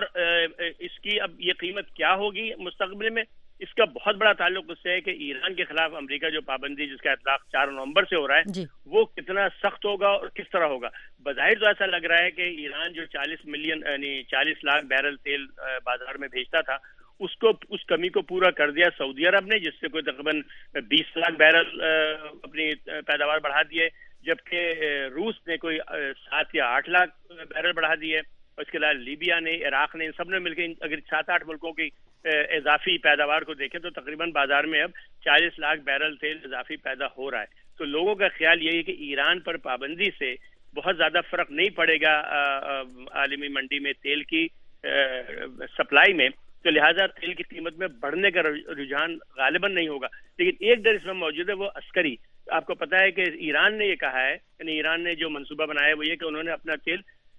S6: اس کی اب یہ قیمت کیا ہوگی مستقبل میں، اس کا بہت بڑا تعلق اس سے ہے کہ ایران کے خلاف امریکہ جو پابندی جس کا اطلاق چار نومبر سے ہو رہا ہے جی. وہ کتنا سخت ہوگا اور کس طرح ہوگا. بظاہر تو ایسا لگ رہا ہے کہ ایران جو چالیس ملین یعنی چالیس لاکھ بیرل تیل بازار میں بھیجتا تھا، اس کو اس کمی کو پورا کر دیا سعودی عرب نے، جس سے کوئی تقریباً بیس لاکھ بیرل اپنی پیداوار بڑھا دی ہے، جبکہ روس نے کوئی سات یا آٹھ لاکھ بیرل بڑھا دی ہے. اس کے علاوہ لیبیا نے، عراق نے، ان سب نے مل کے اگر سات آٹھ ملکوں کی اضافی پیداوار کو دیکھیں تو تقریباً بازار میں اب چالیس لاکھ بیرل تیل اضافی پیدا ہو رہا ہے. تو لوگوں کا خیال یہی ہے کہ ایران پر پابندی سے بہت زیادہ فرق نہیں پڑے گا عالمی منڈی میں تیل کی سپلائی میں، تو لہٰذا تیل کی قیمت میں بڑھنے کا رجحان غالباً نہیں ہوگا. لیکن ایک ڈر اس میں موجود ہے، وہ عسکری. آپ کو پتا ہے کہ ایران نے یہ کہا ہے، یعنی ایران نے جو منصوبہ بنایا ہے وہ یہ کہ انہوں نے اپنا تیل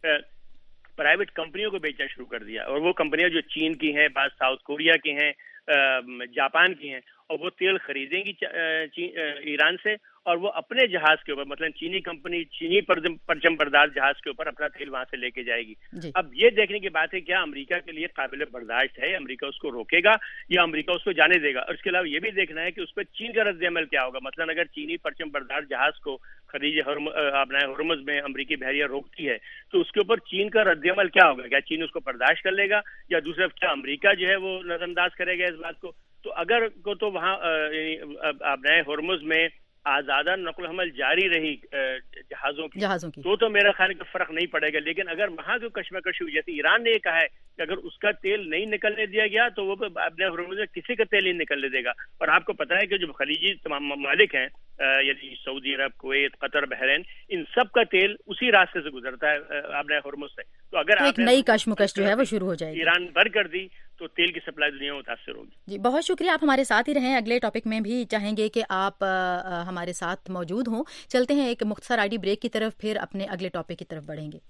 S6: پرائیویٹ کمپنیوں کو بیچنا شروع کر دیا، اور وہ کمپنیاں جو چین کی ہیں، بعض ساؤتھ کوریا کی ہیں، جاپان کی ہیں، اور وہ تیل خریدیں گی ایران سے اور وہ اپنے جہاز کے اوپر مثلا چینی کمپنی چینی پرچم بردار جہاز کے اوپر اپنا تیل وہاں سے لے کے جائے گی. اب یہ دیکھنے کی بات ہے کیا امریکہ کے لیے قابل برداشت ہے, امریکہ اس کو روکے گا یا امریکہ اس کو جانے دے گا. اور اس کے علاوہ یہ بھی دیکھنا ہے کہ اس پہ چین کا رد عمل کیا ہوگا. مثلا اگر چینی پرچم بردار جہاز کو خلیج ہرمز میں امریکی بحریہ روکتی ہے تو اس کے اوپر چین کا رد عمل کیا ہوگا, کیا چین اس کو برداشت کر لے گا یا دوسرا کیا امریکہ جو ہے وہ نظر انداز کرے گا اس بات کو. تو اگر کو تو وہاں اپنے ہرمز میں آزادہ نقل و حمل جاری رہی جہازوں کی, جہازوں کی تو تو میرا خیال ہے کہ فرق نہیں پڑے گا. لیکن اگر وہاں جو کشمکش ہوئی, جیسے ایران نے یہ کہا ہے کہ اگر اس کا تیل نہیں نکلنے دیا گیا تو وہ اپنے ہرمز میں کسی کا تیل نہیں نکلنے دے گا. اور آپ کو پتا ہے کہ جو خلیجی تمام ممالک ہیں یعنی سعودی عرب, کویت, قطر, بحرین, ان سب کا تیل اسی راستے سے گزرتا ہے اپنے ہرمز سے. تو اگر
S1: ایک نئی کشمکش جو ہے وہ شروع ہو جائے گی,
S6: ایران بند کر دی تو تیل کی سپلائی دنیا میں متاثر ہوگی.
S1: جی بہت شکریہ, آپ ہمارے ساتھ ہی رہیں. اگلے ٹاپک میں بھی چاہیں گے کہ آپ ہمارے ساتھ موجود ہوں. چلتے ہیں ایک مختصر آئی ڈی بریک کی طرف, پھر اپنے اگلے ٹاپک کی طرف بڑھیں گے.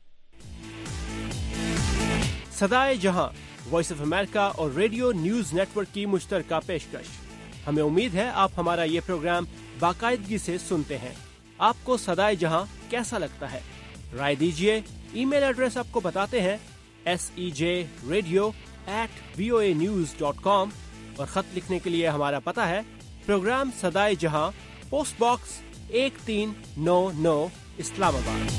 S7: صدائے جہاں وائس آف امریکہ اور ریڈیو نیوز نیٹ ورک کی مشترکہ پیشکش. ہمیں امید ہے آپ ہمارا یہ پروگرام باقاعدگی سے سنتے ہیں. آپ کو صدائے جہاں کیسا لگتا ہے؟ رائے دیجیے. ای میل ایڈریس آپ کو بتاتے ہیں, S E J radio at V O A news dot com, اور خط لکھنے کے لیے ہمارا پتہ ہے پروگرام صدائے جہاں, پوسٹ باکس ایک تین نو نو, اسلام آباد.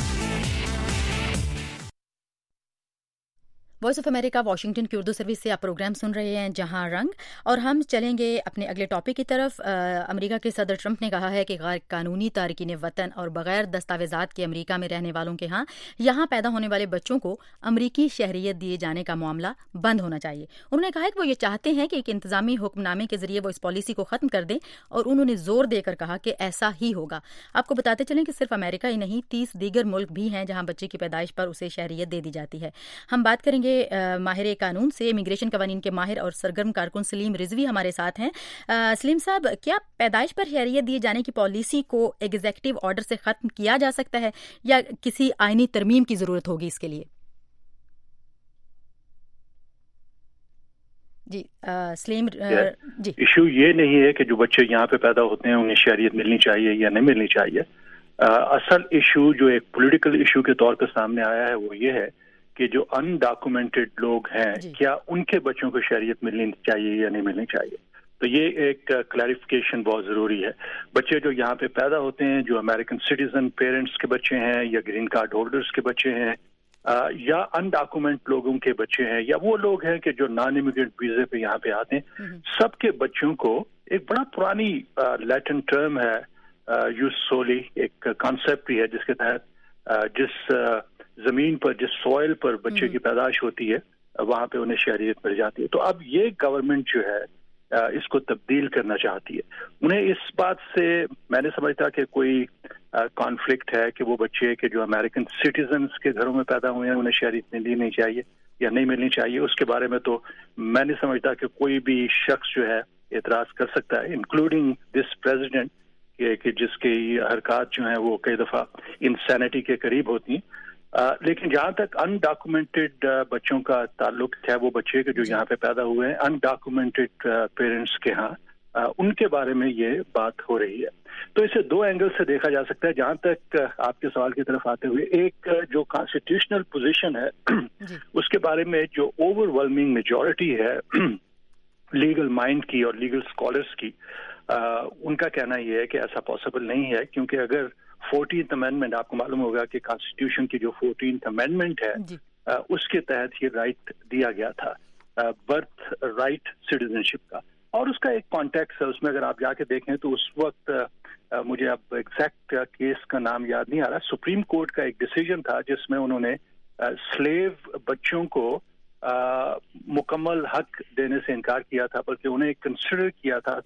S1: وائس آف امریکہ واشنگٹن کی اردو سروس سے آپ پروگرام سن رہے ہیں جہاں رنگ, اور ہم چلیں گے اپنے اگلے ٹاپک کی طرف. امریکہ کے صدر ٹرمپ نے کہا ہے کہ غیر قانونی تارکین وطن اور بغیر دستاویزات کے امریکہ میں رہنے والوں کے ہاں یہاں پیدا ہونے والے بچوں کو امریکی شہریت دیے جانے کا معاملہ بند ہونا چاہیے. انہوں نے کہا ہے کہ وہ یہ چاہتے ہیں کہ ایک انتظامی حکم نامے کے ذریعے وہ اس پالیسی کو ختم کر دیں, اور انہوں نے زور دے کر کہا کہ ایسا ہی ہوگا. آپ کو بتاتے چلیں کہ صرف امریکہ ہی نہیں, تیس دیگر ملک بھی ہیں جہاں بچے کی پیدائش پر اسے شہریت دے دی جاتی ہے. ہم بات کریں گے ماہر قانون سے, امیگریشن قوانین کے ماہر اور سرگرم کارکن سلیم رضوی ہمارے ساتھ ہیں. سلیم صاحب, کیا پیدائش پر شہریت دیے جانے کی پالیسی کو ایگزیکٹو آرڈر سے ختم کیا جا سکتا ہے یا کسی آئینی ترمیم کی ضرورت ہوگی اس کے لیے؟ جی سلیم جی.
S8: ایشو یہ نہیں ہے کہ جو بچے یہاں پہ پیدا ہوتے ہیں انہیں شہریت ملنی چاہیے یا نہیں ملنی چاہیے. اصل ایشو جو ایک پولیٹیکل ایشو کے طور پہ سامنے آیا ہے وہ یہ ہے کہ جو ان ڈاکومنٹڈ لوگ ہیں جی. کیا ان کے بچوں کو شہریت ملنی چاہیے یا نہیں ملنی چاہیے. تو یہ ایک کلیریفیکیشن بہت ضروری ہے. بچے جو یہاں پہ پیدا ہوتے ہیں, جو امریکن سٹیزن پیرنٹس کے بچے ہیں یا گرین کارڈ ہولڈرز کے بچے ہیں یا ان ڈاکومنٹ لوگوں کے بچے ہیں یا وہ لوگ ہیں کہ جو نان امیگرینٹ ویزے پہ یہاں پہ آتے ہیں, سب کے بچوں کو ایک بڑا پرانی لیٹن ٹرم ہے یوس سولی, ایک کانسیپٹ بھی ہے جس کے تحت جس زمین پر, جس سوئل پر بچے کی پیدائش ہوتی ہے وہاں پہ انہیں شہریت مل جاتی ہے. تو اب یہ گورنمنٹ جو ہے اس کو تبدیل کرنا چاہتی ہے. انہیں اس بات سے میں نے سمجھتا کہ کوئی کانفلکٹ ہے کہ وہ بچے کہ جو امریکن سٹیزنز کے گھروں میں پیدا ہوئے ہیں انہیں شہریت ملنی نہیں چاہیے یا نہیں ملنی چاہیے. اس کے بارے میں تو میں نہیں سمجھتا کہ کوئی بھی شخص جو ہے اعتراض کر سکتا ہے, انکلوڈنگ دس پریزیڈنٹ, کہ جس کی حرکات جو ہیں وہ کئی دفعہ انسینٹی کے قریب ہوتی ہیں. Uh, لیکن جہاں تک ان ڈاکومنٹڈ uh, بچوں کا تعلق ہے, وہ بچے کے جو یہاں پہ پیدا ہوئے ہیں ان ڈاکومنٹڈ پیرنٹس کے ہاں, uh, ان کے بارے میں یہ بات ہو رہی ہے. تو اسے دو اینگل سے دیکھا جا سکتا ہے. جہاں تک uh, آپ کے سوال کی طرف آتے ہوئے, ایک uh, جو کانسٹیٹیوشنل پوزیشن ہے اس کے بارے میں جو اوور ویلمنگ میجورٹی ہے لیگل مائنڈ کی اور لیگل اسکالرس کی, uh, ان کا کہنا یہ ہے کہ ایسا پاسبل نہیں ہے, کیونکہ اگر فورٹینتھ امینڈمنٹ, آپ کو معلوم ہوگا کہ کانسٹیٹیوشن کی جو فورٹینتھ امینڈمنٹ ہے جی. آ, اس کے تحت یہ رائٹ دیا گیا تھا, برتھ رائٹ سٹیزن شپ کا, اور اس کا ایک کانٹیکس ہے. اس میں اگر آپ جا کے دیکھیں تو اس وقت آ, مجھے اب ایگزیکٹ کیس کا نام یاد نہیں آ رہا, سپریم کورٹ کا ایک ڈیسیجن تھا جس میں انہوں نے سلیو بچوں کو آ, مکمل حق دینے سے انکار کیا تھا, بلکہ انہیں کنسیڈر کیا تھا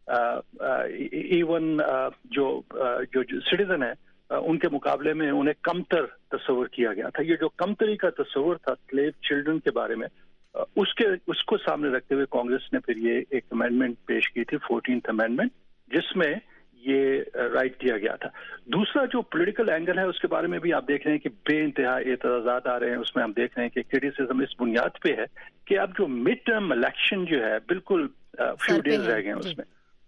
S8: ایون جو جو سٹیزن ہے ان کے مقابلے میں انہیں کمتر تصور کیا گیا تھا. یہ جو کمتری کا تصور تھا سلیو چلڈرن کے بارے میں, اس کے اس کو سامنے رکھتے ہوئے کانگریس نے پھر یہ ایک امینڈمنٹ پیش کی تھی, فورٹینتھ امینڈمنٹ, جس میں یہ رائٹ دیا گیا تھا. دوسرا جو پولیٹیکل اینگل ہے اس کے بارے میں بھی آپ دیکھ رہے ہیں کہ بے انتہا اعتراضات آ رہے ہیں. اس میں ہم دیکھ رہے ہیں کہ کرٹیسزم اس بنیاد پہ ہے کہ اب جو مڈ ٹرم الیکشن جو ہے بالکل فیو ڈیز رہ گئے ہیں اس میں,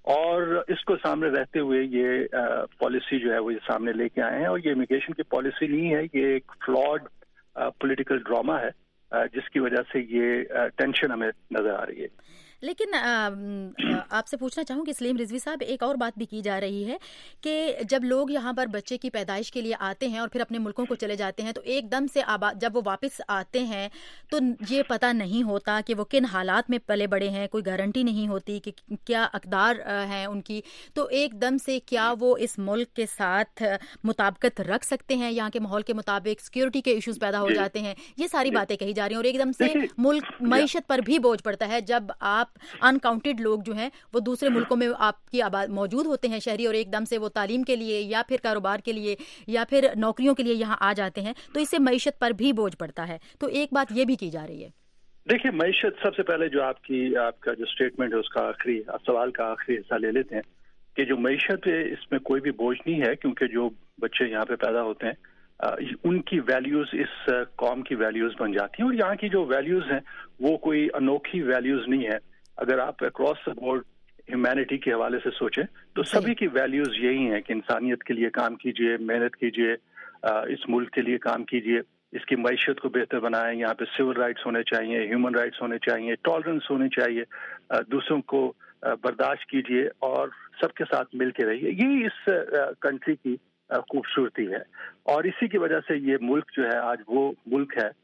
S8: اور اس کو سامنے رہتے ہوئے یہ پالیسی جو ہے وہ یہ سامنے لے کے آئے ہیں. اور یہ امیگریشن کی پالیسی نہیں ہے, یہ ایک فلاڈ پولیٹیکل ڈراما ہے جس کی وجہ سے یہ ٹینشن ہمیں نظر آ رہی ہے.
S1: لیکن آپ سے پوچھنا چاہوں کہ سلیم رضوی صاحب ایک اور بات بھی کی جا رہی ہے کہ جب لوگ یہاں پر بچے کی پیدائش کے لیے آتے ہیں اور پھر اپنے ملکوں کو چلے جاتے ہیں تو ایک دم سے جب وہ واپس آتے ہیں تو یہ پتہ نہیں ہوتا کہ وہ کن حالات میں پلے بڑے ہیں, کوئی گارنٹی نہیں ہوتی کہ کیا اقدار ہیں ان کی, تو ایک دم سے کیا وہ اس ملک کے ساتھ مطابقت رکھ سکتے ہیں, یہاں کے ماحول کے مطابق سیکیورٹی کے ایشوز پیدا ہو جاتے ہیں, یہ ساری باتیں کہی جا رہی ہیں. اور ایک دم سے ملک معیشت پر بھی بوجھ پڑتا ہے جب آپ انکاؤنٹڈ لوگ جو ہیں وہ دوسرے ملکوں میں آپ کی آباد موجود ہوتے ہیں شہری, اور ایک دم سے وہ تعلیم کے لیے یا پھر کاروبار کے لیے یا پھر نوکریوں کے لیے یہاں آ جاتے ہیں, تو اس سے معیشت پر بھی بوجھ پڑتا ہے. تو ایک بات یہ بھی کی جا رہی ہے.
S8: دیکھیے معیشت, سب سے پہلے جو آپ کی آپ کا جو اسٹیٹمنٹ ہے اس کا آخری سوال کا آخری حصہ لے لیتے ہیں کہ جو معیشت ہے اس میں کوئی بھی بوجھ نہیں ہے, کیونکہ جو بچے یہاں پہ پیدا ہوتے ہیں ان کی ویلیوز اس قوم کی ویلیوز بن جاتی ہیں, اور یہاں کی جو ویلیوز ہیں وہ کوئی انوکھی ویلیوز نہیں ہے. اگر آپ اکراس دا بورڈ ہیومینٹی کے حوالے سے سوچیں تو سبھی کی ویلیوز یہی ہیں کہ انسانیت کے لیے کام کیجیے, محنت کیجیے, اس ملک کے لیے کام کیجیے, اس کی معیشت کو بہتر بنائیں, یہاں پہ سول رائٹس ہونے چاہیے, ہیومن رائٹس ہونے چاہیے, ٹالرنس ہونی چاہیے, دوسروں کو برداشت کیجیے اور سب کے ساتھ مل کے رہیے. یہی اس کنٹری کی خوبصورتی ہے, اور اسی کی وجہ سے یہ ملک جو ہے آج وہ ملک ہے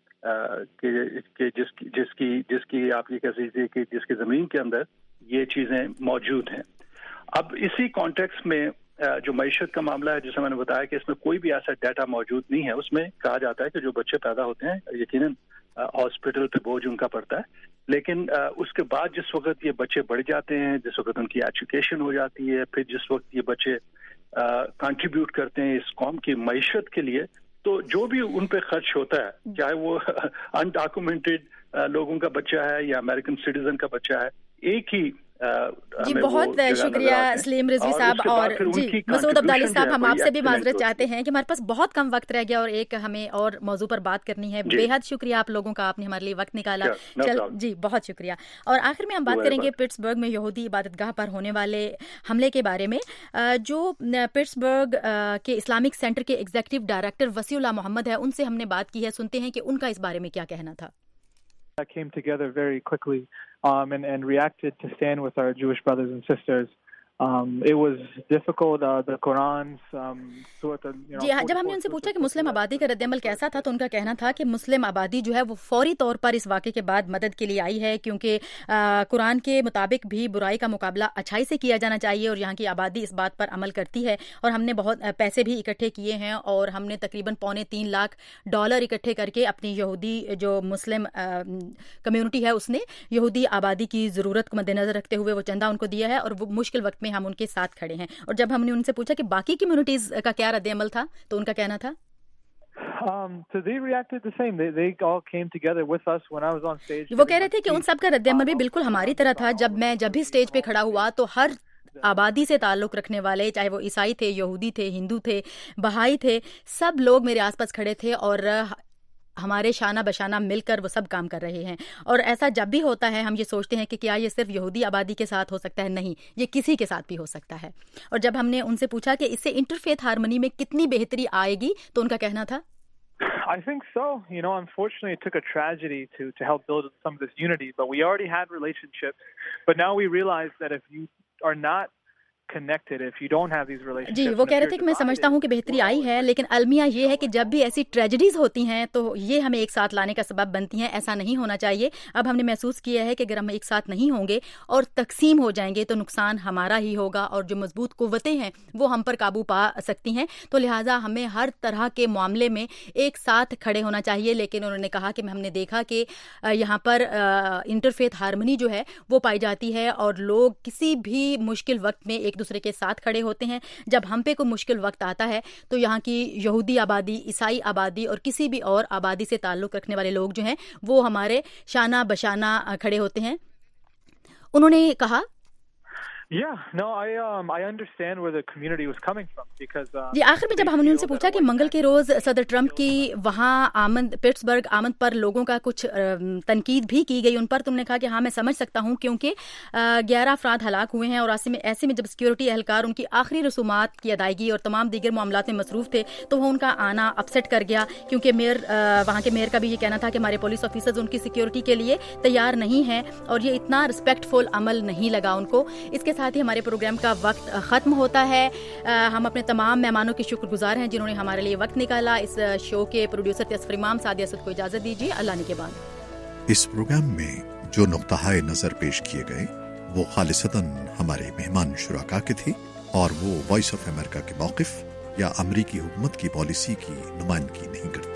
S8: کہ جس کی جس کی جس کی آپ یہ کہہ سکتے کہ جس کی زمین کے اندر یہ چیزیں موجود ہیں. اب اسی کانٹیکس میں جو معیشت کا معاملہ ہے, جسے میں نے بتایا کہ اس میں کوئی بھی ایسا ڈیٹا موجود نہیں ہے. اس میں کہا جاتا ہے کہ جو بچے پیدا ہوتے ہیں یقیناً ہاسپٹل پہ بوجھ ان کا پڑتا ہے, لیکن اس کے بعد جس وقت یہ بچے بڑھ جاتے ہیں, جس وقت ان کی ایجوکیشن ہو جاتی ہے, پھر جس وقت یہ بچے کنٹریبیوٹ کرتے ہیں اس قوم کی معیشت کے لیے, تو جو بھی ان پہ خرچ ہوتا ہے, چاہے وہ انڈاکومنٹڈ لوگوں کا بچہ ہے یا امریکن سٹیزن کا بچہ ہے, ایک ہی
S1: جی بہت شکریہ سلیم رضوی صاحب. اور جی مسعود عبدالی صاحب, ہم آپ سے بھی معذرت چاہتے ہیں کہ ہمارے پاس بہت کم وقت رہ گیا اور ایک ہمیں اور موضوع پر بات کرنی ہے. بے حد شکریہ آپ لوگوں کا, آپ نے ہمارے لیے وقت نکالا. چل جی بہت شکریہ. اور آخر میں ہم بات کریں گے پٹسبرگ میں یہودی عبادت گاہ پر ہونے والے حملے کے بارے میں. جو پٹسبرگ کے اسلامک سینٹر کے ایگزیکٹو ڈائریکٹر وسیع اللہ محمد ہے, ان سے ہم نے بات کی ہے, سنتے ہیں کہ ان کا اس بارے میں کیا کہنا تھا.
S9: came together very quickly um, and, and reacted to stand with our Jewish brothers and sisters. Um, it was difficult. Uh, the Quran's um, sort of, you know,
S1: جی ہاں, جب ہم نے ان سے پوچھا کہ مسلم آبادی کا رد عمل کیسا تھا تو ان کا کہنا تھا کہ مسلم آبادی جو ہے وہ فوری طور پر اس واقعے کے بعد مدد کے لیے آئی ہے, کیونکہ قرآن کے مطابق بھی برائی کا مقابلہ اچھائی سے کیا جانا چاہیے اور یہاں کی آبادی اس بات پر عمل کرتی ہے. اور ہم نے بہت پیسے بھی اکٹھے کیے ہیں اور ہم نے تقریباً پونے تین لاکھ ڈالر اکٹھے کر کے اپنی یہودی جو مسلم کمیونٹی ہے اس نے یہودی آبادی کی ضرورت کو مد نظر رکھتے ہوئے وہ چندہ ان کو دیا ہے, اور وہ مشکل وقت میں ہم ان کے ساتھ کھڑے ہیں. اور جب ہم نے ان سے پوچھا کہ باقی کمیونٹیز کا کیا رد عمل تھا تو ان کا کہنا تھا
S9: Um, so they reacted the same. They, they all came together with us when I was on stage.
S1: وہ کہہ رہے تھے کہ ان سب کا رد عمل بھی بالکل ہماری طرح تھا. جب میں جب بھی اسٹیج پہ کھڑا ہوا تو ہر آبادی سے تعلق رکھنے والے, چاہے وہ عیسائی تھے, یہودی تھے, ہندو تھے, بہائی تھے, سب لوگ میرے آس پاس کھڑے تھے اور ہمارے شانہ بشانہ مل کر وہ سب کام کر رہے ہیں. اور ایسا جب بھی ہوتا ہے ہم یہ سوچتے ہیں کہ کیا یہ صرف یہودی آبادی کے ساتھ ہو سکتا ہے, نہیں, یہ کسی کے ساتھ بھی ہو سکتا ہے. اور جب ہم نے ان سے پوچھا کہ اس سے انٹرفیتھ ہارمنی میں کتنی بہتری آئے گی تو ان کا کہنا تھا
S9: I think so. You know, unfortunately, it took a tragedy to to help build some of this unity. But we already had relationships. But now we realize that if you are not connected, if you don't have these relationships.
S1: جی وہ کہہ رہے تھے کہ میں سمجھتا ہوں کہ بہتری آئی ہے, لیکن المیہ یہ ہے کہ جب بھی ایسی ٹریجڈیز ہوتی ہیں تو یہ ہمیں ایک ساتھ لانے کا سبب بنتی ہیں. ایسا نہیں ہونا چاہیے. اب ہم نے محسوس کیا ہے کہ اگر ہم ایک ساتھ نہیں ہوں گے اور تقسیم ہو جائیں گے تو نقصان ہمارا ہی ہوگا, اور جو مضبوط قوتیں ہیں وہ ہم پر قابو پا سکتی ہیں. تو لہٰذا ہمیں ہر طرح کے معاملے میں ایک ساتھ کھڑے ہونا چاہیے. لیکن انہوں نے کہا کہ ہم نے دیکھا کہ یہاں پر انٹرفیتھ ہارمنی جو ہے وہ پائی جاتی ہے اور لوگ کسی بھی مشکل وقت میں ایک دوسرے کے ساتھ کھڑے ہوتے ہیں. جب ہم پہ کوئی مشکل وقت آتا ہے تو یہاں کی یہودی آبادی, عیسائی آبادی اور کسی بھی اور آبادی سے تعلق رکھنے والے لوگ جو ہیں وہ ہمارے شانہ بشانہ کھڑے ہوتے ہیں. انہوں نے کہا
S9: Yeah, no, I um I understand where the community was coming from because uh,
S1: जी आखिर में जब हमने उनसे पूछा कि मंगल के रोज़ सदर ट्रंप की वहाँ आमद पिट्सबर्ग आमद पर लोगों का कुछ तनकीद भी की गई उन पर, तुमने कहा कि हाँ मैं समझ सकता हूँ क्योंकि ग्यारह अफराद हलाक हुए हैं और ऐसे में ऐसे में जब सिक्योरिटी एहलकार उनकी आखिरी रसूमात की अदायगी और तमाम दीगर मामलात में मसरूफ़ थे तो वो उनका आना अपसेट कर गया, क्योंकि मेयर वहाँ के मेयर का भी ये कहना था कि हमारे पुलिस ऑफिसर्स उनकी सिक्योरिटी के लिए तैयार नहीं हैं और ये इतना रिस्पेक्टफुल अमल नहीं लगा उनको। इसके साथ ही हमारे प्रोग्राम का वक्त ख़त्म होता है। हम अपने तमाम मेहमानों के शुक्रगुजार हैं जिन्होंने हमारे लिए वक्त निकाला। इस शो के प्रोड्यूसर थे असफर इमाम, सादिया असद को इजाज़त दीजिए, अल्लाह ने के बाद।
S10: इस प्रोग्राम में जो नुक्ताए नज़र पेश किए गए वो खालिसतन हमारे मेहमान शुराका के थे और वो वॉइस ऑफ अमेरिका के मौक़िफ़ या अमरीकी हुकूमत की पॉलिसी की नुमाइंदगी नहीं करते।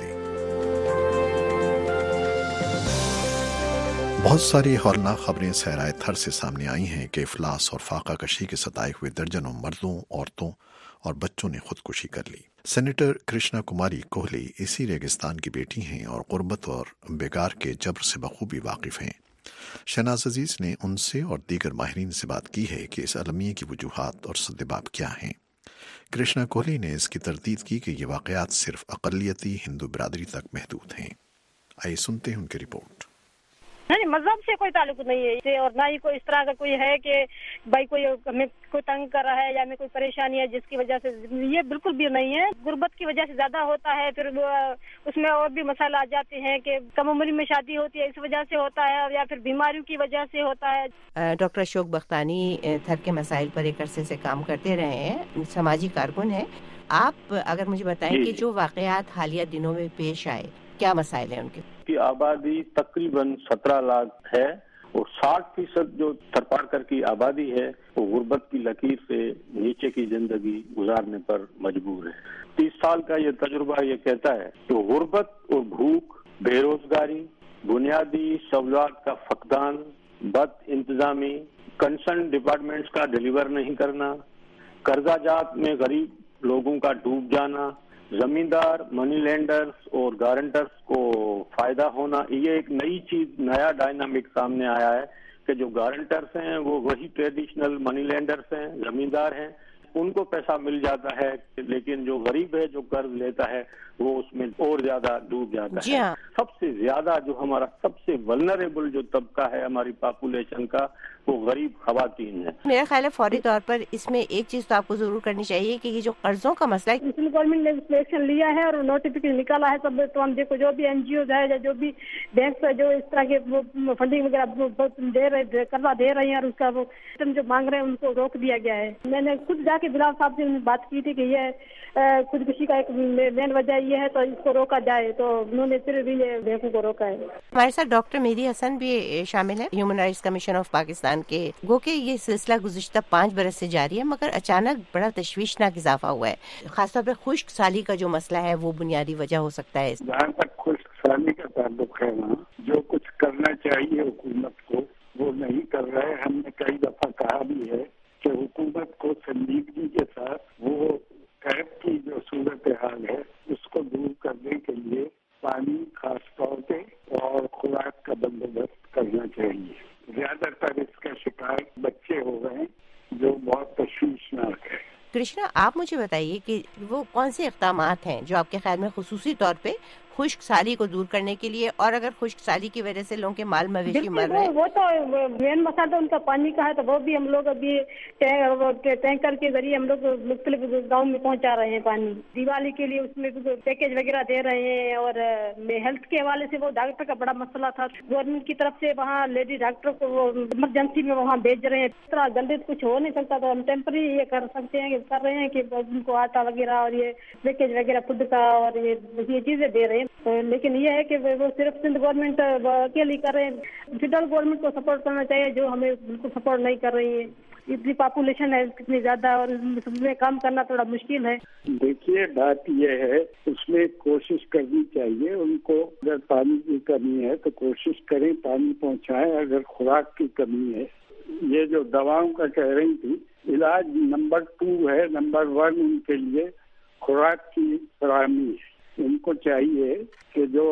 S10: बहुत सारी हौलनाक खबरें सहराए थर से सामने आई हैं कि इफलास और फाका कशी के सताए हुए दर्जनों मर्दों, औरतों और बच्चों ने खुदकुशी कर ली। सेनेटर कृष्णा कुमारी कोहली इसी रेगिस्तान की बेटी हैं और गुर्बत और बेगार के जबर से बखूबी वाकिफ़ हैं। शहनाज अजीज ने उनसे और दीगर माहिरीन से बात की है कि इस अलमिये की वजूहात और सद्देबाब क्या हैं। कृष्णा कोहली ने इसकी तरदीद की कि ये वाक़यात सिर्फ अक़लियती हिंदू बिरादरी तक महदूद हैं। आइए सुनते हैं उनकी रिपोर्ट।
S11: नहीं, मजहब से कोई ताल्लुक नहीं है और ना ही कोई इस तरह का कोई है कि भाई कोई हमें कोई तंग कर रहा है या हमें कोई परेशानी है जिसकी वजह से, ये बिल्कुल भी नहीं है। गुर्बत की वजह से ज्यादा होता है, फिर उसमें और भी मसाला आ जाते हैं कि कम उम्र में शादी होती है इस वजह से होता है या फिर बीमारियों की वजह से होता है।
S12: डॉक्टर अशोक बख्तानी थर के मसाइल पर एक अरसे से काम करते रहे हैं, समाजी कारकुन हैं। आप अगर मुझे बताएं कि जो वाकयात हालिया दिनों में पेश आए क्या मसाइल हैं उनके?
S5: की आबादी तकरीबन सत्रह लाख है और साठ फीसद जो थरपारकर की आबादी है वो गुर्बत की लकीर से नीचे की जिंदगी गुजारने पर मजबूर है। तीस साल का ये तजुर्बा ये कहता है कि गुर्बत और भूख, बेरोजगारी, बुनियादी सहूलियात का फकदान, बद इंतजामी, कंसर्न डिपार्टमेंट्स का डिलीवर नहीं करना, कर्जा जात में गरीब लोगों का डूब जाना, जमींदार, मनी लेंडर्स और गारंटर्स को फायदा होना, ये एक नई चीज, नया डायनामिक सामने आया है कि जो गारंटर्स हैं वो वही ट्रेडिशनल मनी लेंडर्स हैं, जमींदार हैं, उनको पैसा मिल जाता है, लेकिन जो गरीब है जो कर्ज लेता है वो उसमें और ज्यादा डूब जाता है।
S12: हाँ।
S5: सबसे ज्यादा जो हमारा सबसे वल्नरेबल जो तबका है हमारी पॉपुलेशन का वो गरीब खवातीन है।
S12: मेरा ख्याल है फौरी तौर पर इसमें एक चीज तो आपको जरूर करनी चाहिए कि ये जो कर्जों का मसला है,
S11: गवर्नमेंट ने एक्शन लिया है और नोटिफिकेशन निकाला है सब, तो हम देखो जो भी एनजीओ है या जो भी बैंक से जो इस तरह के फंडिंग वगैरह दे रहे कर्जा दे रहे हैं और उसका वो जो मांग रहे हैं उनको रोक दिया गया है। मैंने खुद जाके बिलाल साहब से बात की थी कि ये खुदकुशी का एक मेन वजह ये है तो इसको रोका जाए, तो उन्होंने फिर भी ये बैंकों को रोका है।
S12: हमारे साथ डॉक्टर मेहदी हसन भी शामिल है, human rights commission of Pakistan के। गो के ये सिलसिला गुज़िश्ता पाँच बरस से जारी है मगर अचानक बड़ा तशवीशनाक इजाफा हुआ है। खासतौर पर खुश्क साली का जो मसला है वो बुनियादी वजह हो सकता है।
S2: जहाँ तक खुश्क साली का ताल्लुक है ना, जो कुछ करना चाहिए हुकूमत को वो नहीं कर रहा है। हमने कई दफा कहा भी है कि हुकूमत को संजीदगी के साथ वो कैब की जो सूरत हाल है उसको दूर करने के लिए पानी खास तौर पे और खुराक का बंदोबस्त करना चाहिए। ज्यादातर इसका शिकार बच्चे हो गए जो बहुत तशवीशनाक है।
S12: कृष्णा, आप मुझे बताइए कि वो कौन से इक़दामात हैं जो आपके ख्याल में खुसूसी तौर पे खुश्क साली को दूर करने के लिए, और अगर खुश्क साली की वजह से लोगों के माल मवेशी मर रहे हैं?
S11: वो तो मेन मसला तो उनका पानी का है, तो वो भी हम लोग अभी टैंकर के जरिए हम लोग मुख्तलिफ गाँव में पहुंचा रहे हैं पानी। दिवाली के लिए उसमें पैकेज वगैरह दे रहे हैं और हेल्थ के हवाले से वो डॉक्टर का बड़ा मसला था। गवर्नमेंट की तरफ से वहाँ लेडी डॉक्टर को वो इमरजेंसी में वहाँ भेज रहे हैं। इस तरह जल्दी कुछ हो नहीं सकता, तो हम टेम्पररी ये कर सकते हैं कर रहे हैं कि उनको आटा वगैरह और ये पैकेज वगैरह फूड का और ये ये चीजें दे रहे हैं। लेकिन ये है कि वो सिर्फ सिंध गवर्नमेंट अकेली कर रहे हैं। फेडरल गवर्नमेंट को सपोर्ट करना चाहिए जो हमें बिल्कुल सपोर्ट नहीं कर रही है। इतनी पॉपुलेशन है कितनी ज्यादा और उसमें काम करना थोड़ा मुश्किल है।
S2: देखिए बात यह है उसमें कोशिश करनी चाहिए उनको। अगर पानी की कमी है तो कोशिश करें पानी पहुंचाएं। अगर खुराक की कमी है, ये जो दवाओं का कह रही थी, इलाज नंबर टू है, नंबर वन उनके लिए खुराक की फराहमी है। उनको चाहिए कि जो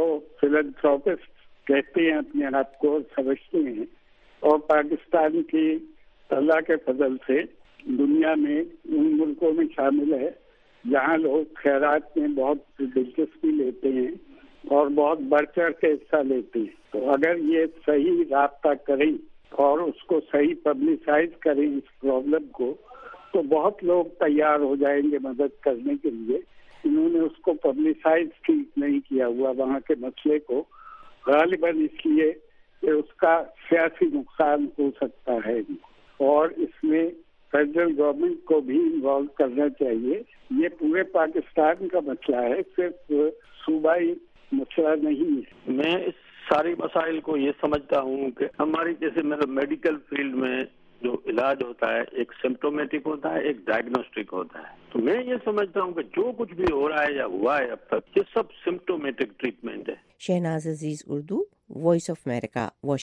S2: फिलैंथ्रोपिस्ट कहते हैं अपने आप को समझते हैं और पाकिस्तान की
S13: اللہ کے فضل سے دنیا میں ان ملکوں میں شامل ہے جہاں لوگ خیرات میں بہت دلچسپی لیتے ہیں اور بہت بڑھ چڑھ کے حصہ لیتے ہیں. تو اگر یہ صحیح رابطہ کریں اور اس کو صحیح پبلسائز کریں اس پرابلم کو، تو بہت لوگ تیار ہو جائیں گے مدد کرنے کے لیے. انہوں نے اس کو پبلسائز ٹھیک نہیں کیا ہوا وہاں کے مسئلے کو، غالباً اس لیے کہ اس کا سیاسی نقصان ہو سکتا ہے، اور اس میں فیڈرل گورنمنٹ کو بھی انوالو کرنا چاہیے. یہ پورے پاکستان کا مسئلہ ہے، صرف صوبائی مسئلہ نہیں ہے.
S5: میں اس ساری مسائل کو یہ سمجھتا ہوں کہ ہماری جیسے میرے میڈیکل فیلڈ میں جو علاج ہوتا ہے ایک سمپٹومیٹک ہوتا ہے، ایک ڈائگنوسٹک ہوتا ہے. تو میں یہ سمجھتا ہوں کہ جو کچھ بھی ہو رہا ہے یا ہوا ہے اب تک، یہ سب سمپٹومیٹک ٹریٹمنٹ ہے.
S12: Shahnaz Aziz, Urdu, voice of America.